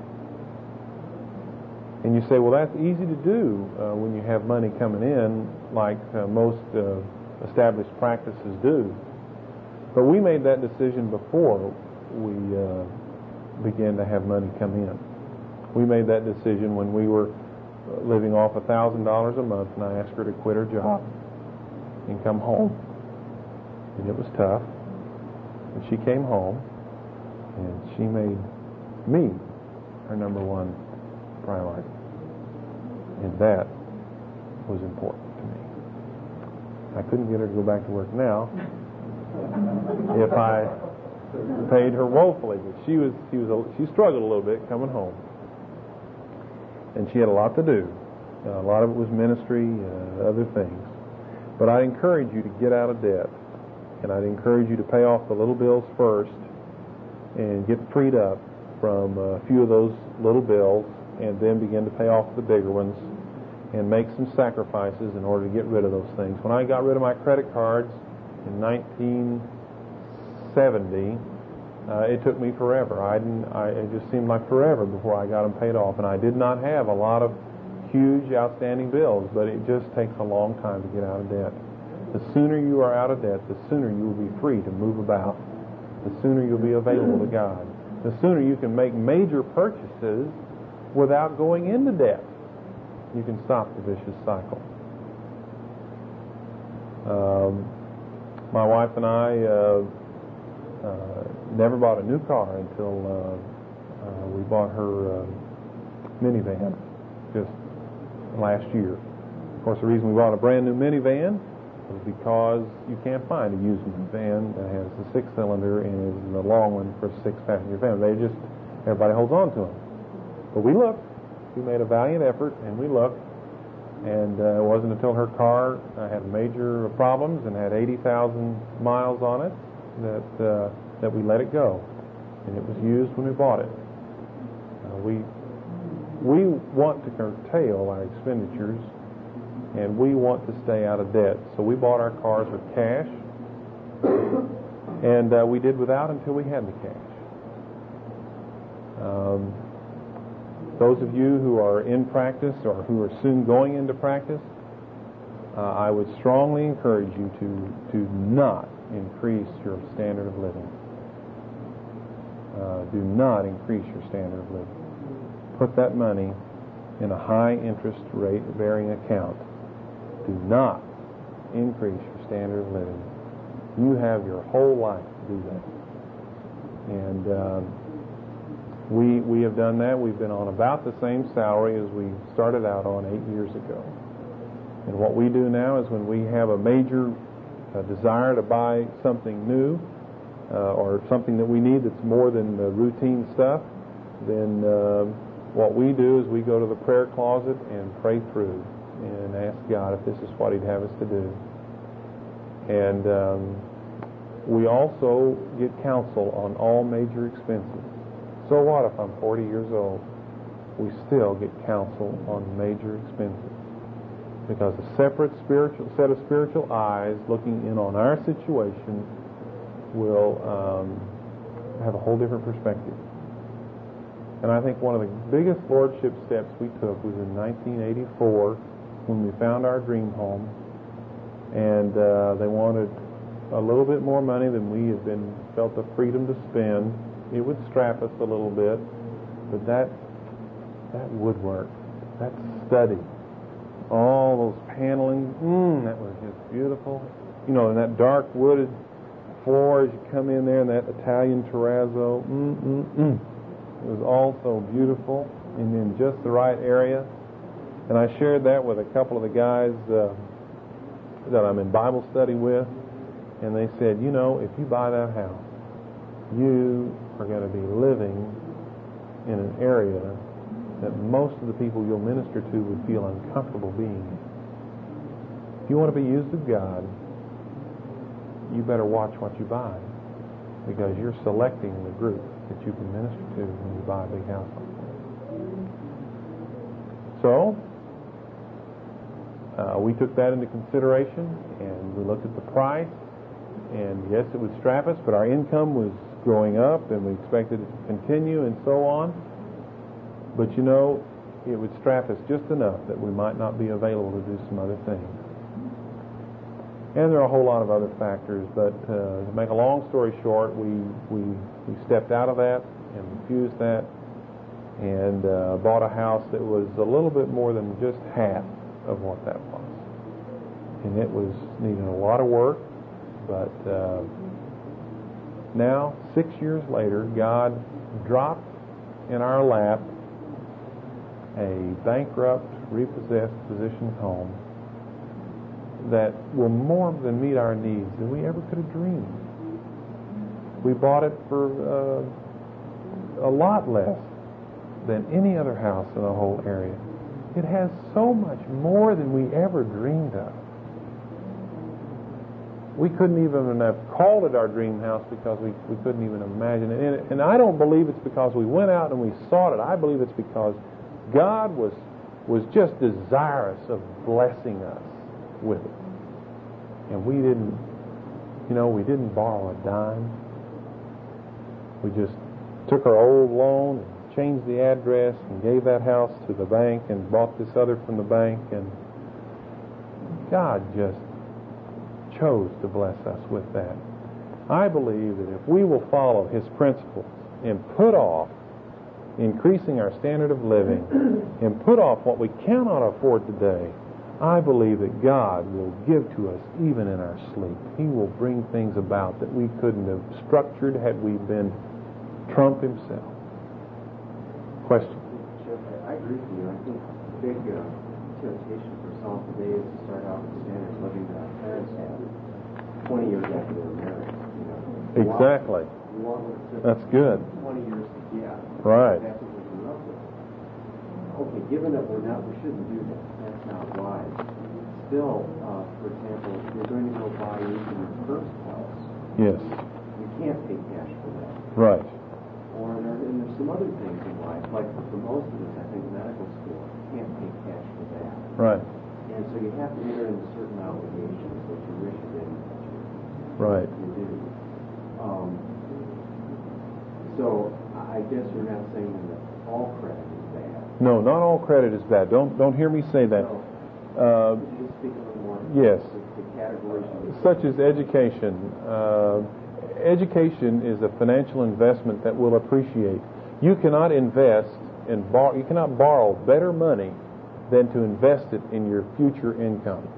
And you say, well, that's easy to do when you have money coming in, like most established practices do. But we made that decision before we began to have money come in. We made that decision when we were living off $1,000 a month, and I asked her to quit her job and come home. And it was tough. And she came home, and she made me her number one priority. And that was important to me. I couldn't get her to go back to work now if I paid her woefully, but she struggled a little bit coming home. And she had a lot to do. A lot of it was ministry, other things. But I encourage you to get out of debt. And I'd encourage you to pay off the little bills first and get freed up from a few of those little bills, and then begin to pay off the bigger ones and make some sacrifices in order to get rid of those things. When I got rid of my credit cards in 1970, it took me forever. It just seemed like forever before I got them paid off. And I did not have a lot of huge outstanding bills, but it just takes a long time to get out of debt. The sooner you are out of debt, the sooner you will be free to move about. The sooner you'll be available to God. The sooner you can make major purchases without going into debt. You can stop the vicious cycle. My wife and I never bought a new car until we bought her minivan just last year. Of course, the reason we bought a brand new minivan was because you can't find a used van that has a 6-cylinder and is a long one for a 6-passenger family. Everybody holds on to them. But we looked. We made a valiant effort, and we looked. And it wasn't until her car had major problems and had 80,000 miles on it that we let it go. And it was used when we bought it. We want to curtail our expenditures, and we want to stay out of debt. So we bought our cars with cash, and we did without until we had the cash. Those of you who are in practice or who are soon going into practice, I would strongly encourage you to not increase your standard of living. Do not increase your standard of living. Put that money in a high interest rate bearing account. Do not increase your standard of living. You have your whole life to do that. And we have done that. We've been on about the same salary as we started out on 8 years ago. And what we do now is when we have a major desire to buy something new or something that we need that's more than the routine stuff, then what we do is we go to the prayer closet and pray through and ask God if this is what He'd have us to do. And we also get counsel on all major expenses. So what if I'm 40 years old? We still get counsel on major expenses. Because a separate set of spiritual eyes looking in on our situation will have a whole different perspective. And I think one of the biggest lordship steps we took was in 1984 when we found our dream home, and they wanted a little bit more money than we had felt the freedom to spend. It would strap us a little bit, but that woodwork, that study, all those paneling, that was just beautiful. You know, and that dark wooded floor as you come in there, and that Italian terrazzo, it was all so beautiful, and in just the right area. And I shared that with a couple of the guys that I'm in Bible study with, and they said, you know, if you buy that house, you are going to be living in an area that most of the people you'll minister to would feel uncomfortable being in. If you want to be used of God, you better watch what you buy, because you're selecting the group that you can minister to when you buy a big house like that. So, we took that into consideration, and we looked at the price, and yes, it would strap us, but our income was growing up, and we expected it to continue, and so on. But you know, it would strap us just enough that we might not be available to do some other things. And there are a whole lot of other factors, but to make a long story short, we stepped out of that and refused that, and bought a house that was a little bit more than just half of what that was. And it was needing a lot of work, but now, 6 years later, God dropped in our lap a bankrupt, repossessed physician's home that will more than meet our needs than we ever could have dreamed. We bought it for a lot less than any other house in the whole area. It has so much more than we ever dreamed of. We couldn't even have called it our dream house because we couldn't even imagine it. And I don't believe it's because we went out and we sought it. I believe it's because God was just desirous of blessing us with it. And we didn't borrow a dime. We just took our old loan and changed the address and gave that house to the bank and bought this other from the bank. And God just chose to bless us with that. I believe that if we will follow His principles and put off increasing our standard of living and put off what we cannot afford today, I believe that God will give to us even in our sleep. He will bring things about that we couldn't have structured had we been Trump himself. Question? Jeff, I agree with you. I think the big temptation for some today is to start out with the standard of living that our parents had 20 years after they were married. Exactly. That's good. 20 years to get. Right. That's what we grew up with. Okay, given that we shouldn't do that. That's not wise. Still, for example, if you're going to go buy into your first house, yes, you can't pay cash for that. Right. And there's some other things in life, like for most of us, I think medical school, you can't pay cash for that. Right. And so you have to enter into certain obligations that you wish you didn't. Right. You do. So I guess you're not saying that all credit is bad. No, not all credit is bad. Don't hear me say that. No. Could you just speak a little more? Yes. The categories. Such as education. Education is a financial investment that will appreciate. You cannot invest and you cannot borrow better money than to invest it in your future income.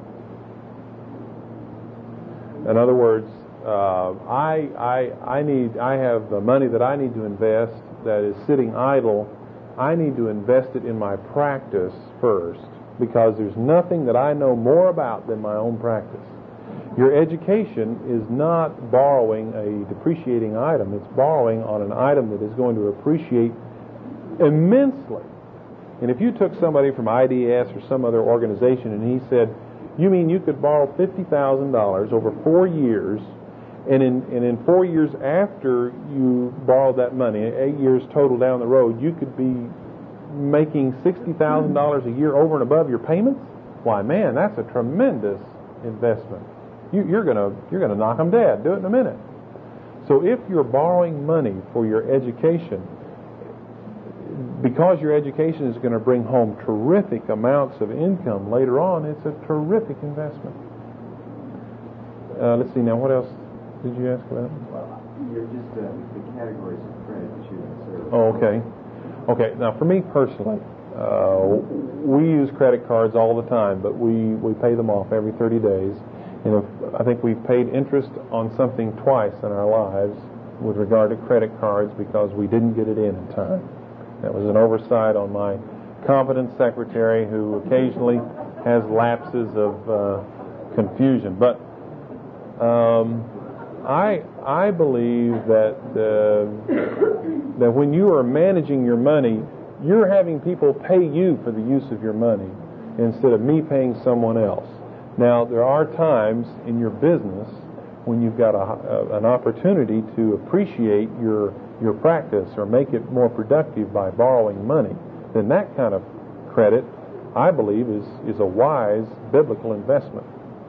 In other words, I have the money that I need to invest that is sitting idle. I need to invest it in my practice first, because there's nothing that I know more about than my own practice. Your education is not borrowing a depreciating item. It's borrowing on an item that is going to appreciate immensely. And if you took somebody from IDS or some other organization and he said, you mean you could borrow $50,000 over 4 years, and in 4 years after you borrowed that money, 8 years total down the road, you could be making $60,000 a year over and above your payments? Why, man, that's a tremendous investment. You're gonna knock them dead. Do it in a minute. So if you're borrowing money for your education, because your education is going to bring home terrific amounts of income later on, it's a terrific investment. Let's see now. What else did you ask about? Well, you're just the categories of credit that you consider. Oh, okay. Okay. Now, for me personally, we use credit cards all the time, but we pay them off every 30 days. I think we've paid interest on something twice in our lives with regard to credit cards because we didn't get it in time. That was an oversight on my competent secretary, who occasionally has lapses of confusion. But I believe that when you are managing your money, you're having people pay you for the use of your money instead of me paying someone else. Now, there are times in your business when you've got an opportunity to appreciate your practice or make it more productive by borrowing money. Then that kind of credit, I believe, is a wise biblical investment.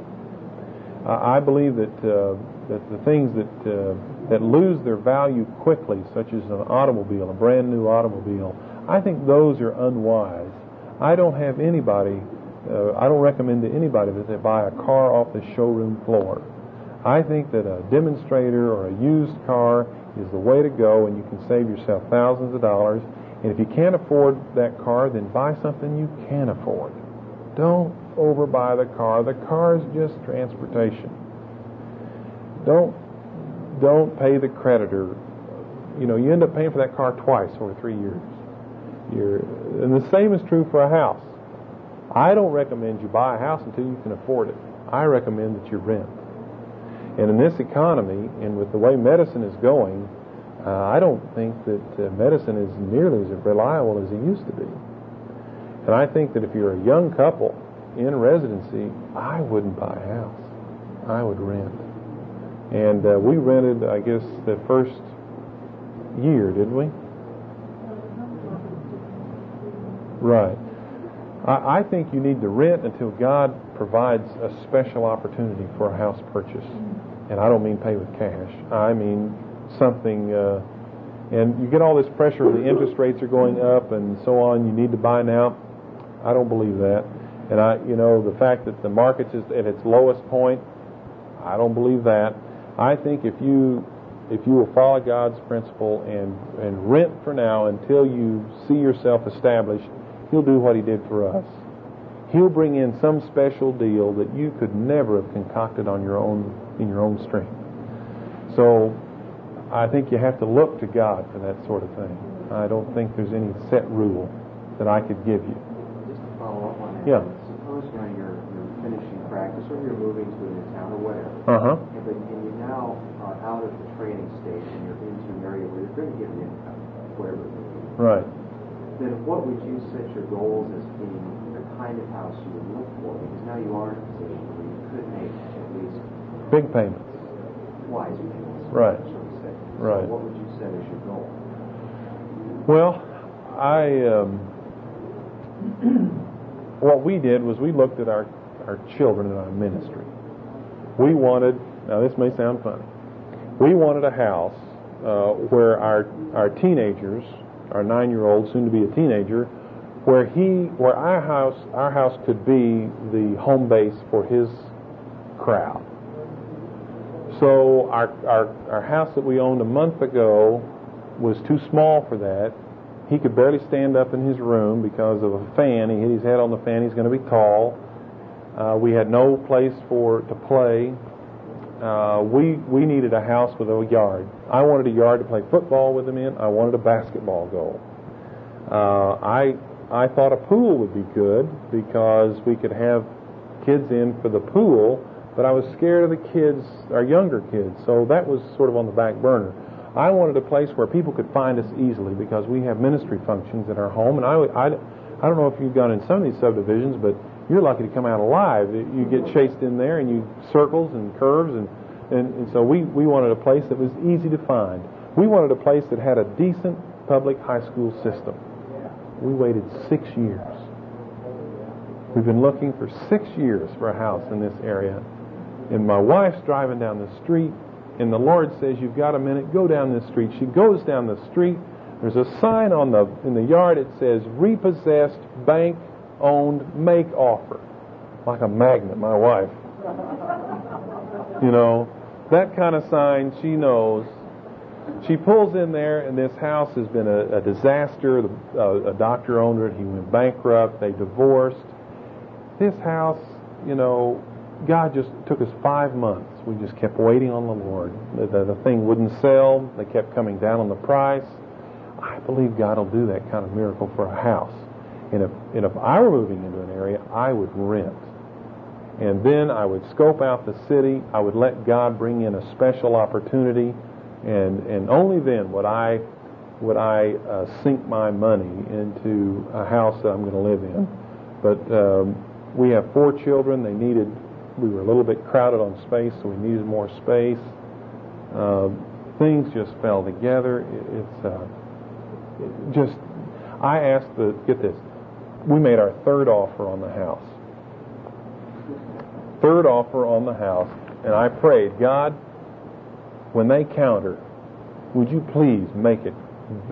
I believe that the things that lose their value quickly, such as an automobile, a brand new automobile, I think those are unwise. I don't recommend to anybody that they buy a car off the showroom floor. I think that a demonstrator or a used car is the way to go, and you can save yourself thousands of dollars. And if you can't afford that car, then buy something you can afford. Don't overbuy the car. The car is just transportation. Don't pay the creditor. You end up paying for that car twice over 3 years. And the same is true for a house. I don't recommend you buy a house until you can afford it. I recommend that you rent. And in this economy, and with the way medicine is going, I don't think that medicine is nearly as reliable as it used to be. And I think that if you're a young couple in residency, I wouldn't buy a house. I would rent. And we rented, I guess, the first year, didn't we? Right. I think you need to rent until God provides a special opportunity for a house purchase. And I don't mean pay with cash. I mean something, and you get all this pressure, the interest rates are going up and so on, you need to buy now. I don't believe that. And the fact that the market is at its lowest point, I don't believe that. I think if you will follow God's principle and rent for now until you see yourself established, He'll do what He did for us. He'll bring in some special deal that you could never have concocted in your own strength. So I think you have to look to God for that sort of thing. I don't think there's any set rule that I could give you. Just to follow up on that. Yeah. Suppose you're finishing practice or you're moving to a new town or whatever. Uh-huh. And you now are out of the training stage and you're into an area where you're going to get an income, whatever it may be. Right. Then what would you set your goals as being the kind of house you would look for? Because now you are in a position where you could make at least Big payments. wise payments. Right. So to say. Right. So what would you set as your goal? Well, what we did was we looked at our children in our ministry. We wanted, now this may sound funny, we wanted a house where our teenagers, our 9-year-old, soon to be a teenager, where our house could be the home base for his crowd. So our house that we owned a month ago was too small for that. He could barely stand up in his room because of a fan. He hit his head on the fan. He's going to be tall. We had no place to play. We needed a house with a yard. I wanted a yard to play football with him in. I wanted a basketball goal. I thought a pool would be good because we could have kids in for the pool, but I was scared of the kids, our younger kids, so that was sort of on the back burner. I wanted a place where people could find us easily because we have ministry functions at our home, and I don't know if you've gone in some of these subdivisions, but you're lucky to come out alive. You get chased in there, and you circles and curves, and so we wanted a place that was easy to find. We wanted a place that had a decent public high school system. We waited 6 years. We've been looking for 6 years for a house in this area, and my wife's driving down the street, and the Lord says, "You've got a minute, go down this street." She goes down the street. There's a sign in the yard. It says, "Repossessed, bank-owned, make offer." Like a magnet, my wife. You know, that kind of sign, she knows. She pulls in there, and this house has been a disaster. A doctor owned it. He went bankrupt. They divorced. This house, you know, God just took us 5 months. We just kept waiting on the Lord. The thing wouldn't sell. They kept coming down on the price. I believe God will do that kind of miracle for a house. And if I were moving into an area, I would rent. And then I would scope out the city. I would let God bring in a special opportunity. And only then would I sink my money into a house that I'm going to live in. But we have 4 children. We were a little bit crowded on space, so we needed more space. Things just fell together. I asked get this, we made our 3rd offer on the house. 3rd offer on the house, and I prayed, God, when they counter, would you please make it?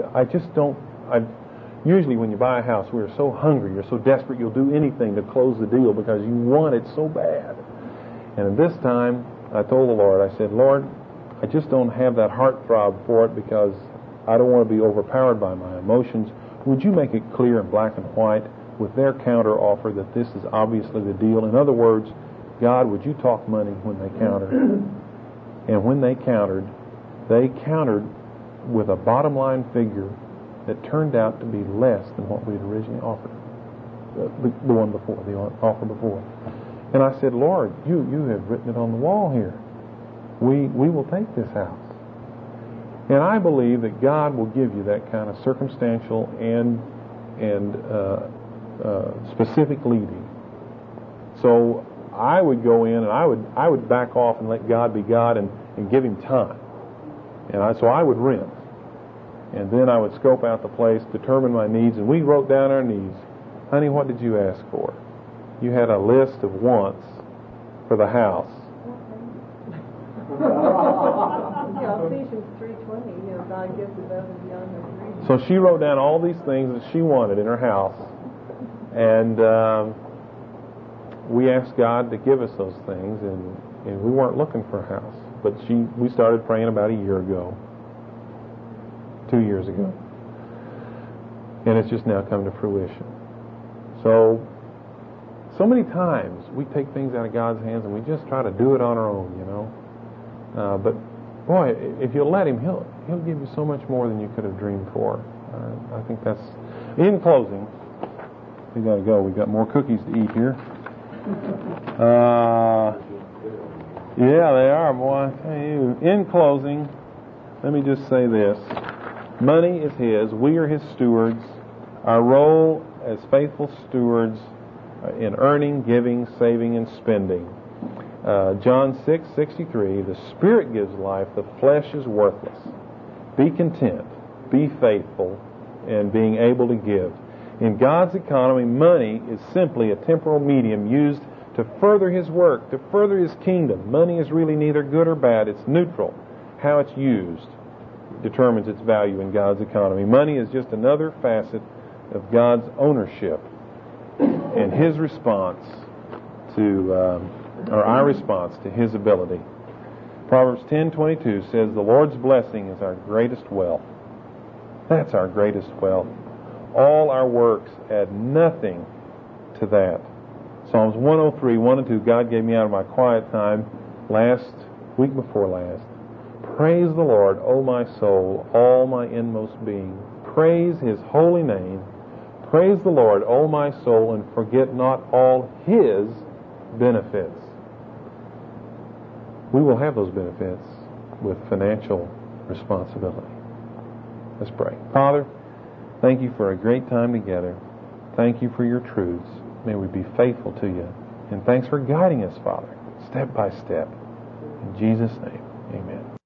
Usually when you buy a house, we're so hungry, you're so desperate, you'll do anything to close the deal because you want it so bad. And this time, I told the Lord, I said, Lord, I just don't have that heartthrob for it because I don't want to be overpowered by my emotions. Would you make it clear in black and white with their counter offer that this is obviously the deal? In other words, God, would you talk money when they countered? And when they countered with a bottom line figure that turned out to be less than what we had originally offered. The one before, the offer before. And I said, Lord, you have written it on the wall here. We will take this house. And I believe that God will give you that kind of circumstantial and specific leading. So I would go in and I would back off and let God be God and give Him time. And so I would rent. And then I would scope out the place, determine my needs, and we wrote down our needs. Honey, what did you ask for? You had a list of wants for the house. Ephesians 3:20, God gives above and beyond her dreams. So she wrote down all these things that she wanted in her house. And we asked God to give us those things. And we weren't looking for a house. But we started praying about a year ago. 2 years ago. And it's just now come to fruition. So many times we take things out of God's hands and we just try to do it on our own, you know. But boy, if you'll let Him, He'll give you so much more than you could have dreamed for. I think that's... In closing, we got to go. We've got more cookies to eat here. Yeah, they are, boy. I tell you. In closing, let me just say this. Money is His. We are His stewards. Our role as faithful stewards in earning, giving, saving, and spending. John 6:63, the Spirit gives life, the flesh is worthless. Be content, be faithful, and being able to give. In God's economy, money is simply a temporal medium used to further His work, to further His kingdom. Money is really neither good or bad. It's neutral. How it's used determines its value in God's economy. Money is just another facet of God's ownership and His response to, or our response to His ability. Proverbs 10:22 says, the Lord's blessing is our greatest wealth. That's our greatest wealth. All our works add nothing to that. Psalms 103:1-2, God gave me out of my quiet time week before last. Praise the Lord, O my soul, all my inmost being. Praise His holy name. Praise the Lord, O my soul, and forget not all His benefits. We will have those benefits with financial responsibility. Let's pray. Father, thank You for a great time together. Thank You for Your truths. May we be faithful to You. And thanks for guiding us, Father, step by step. In Jesus' name, amen.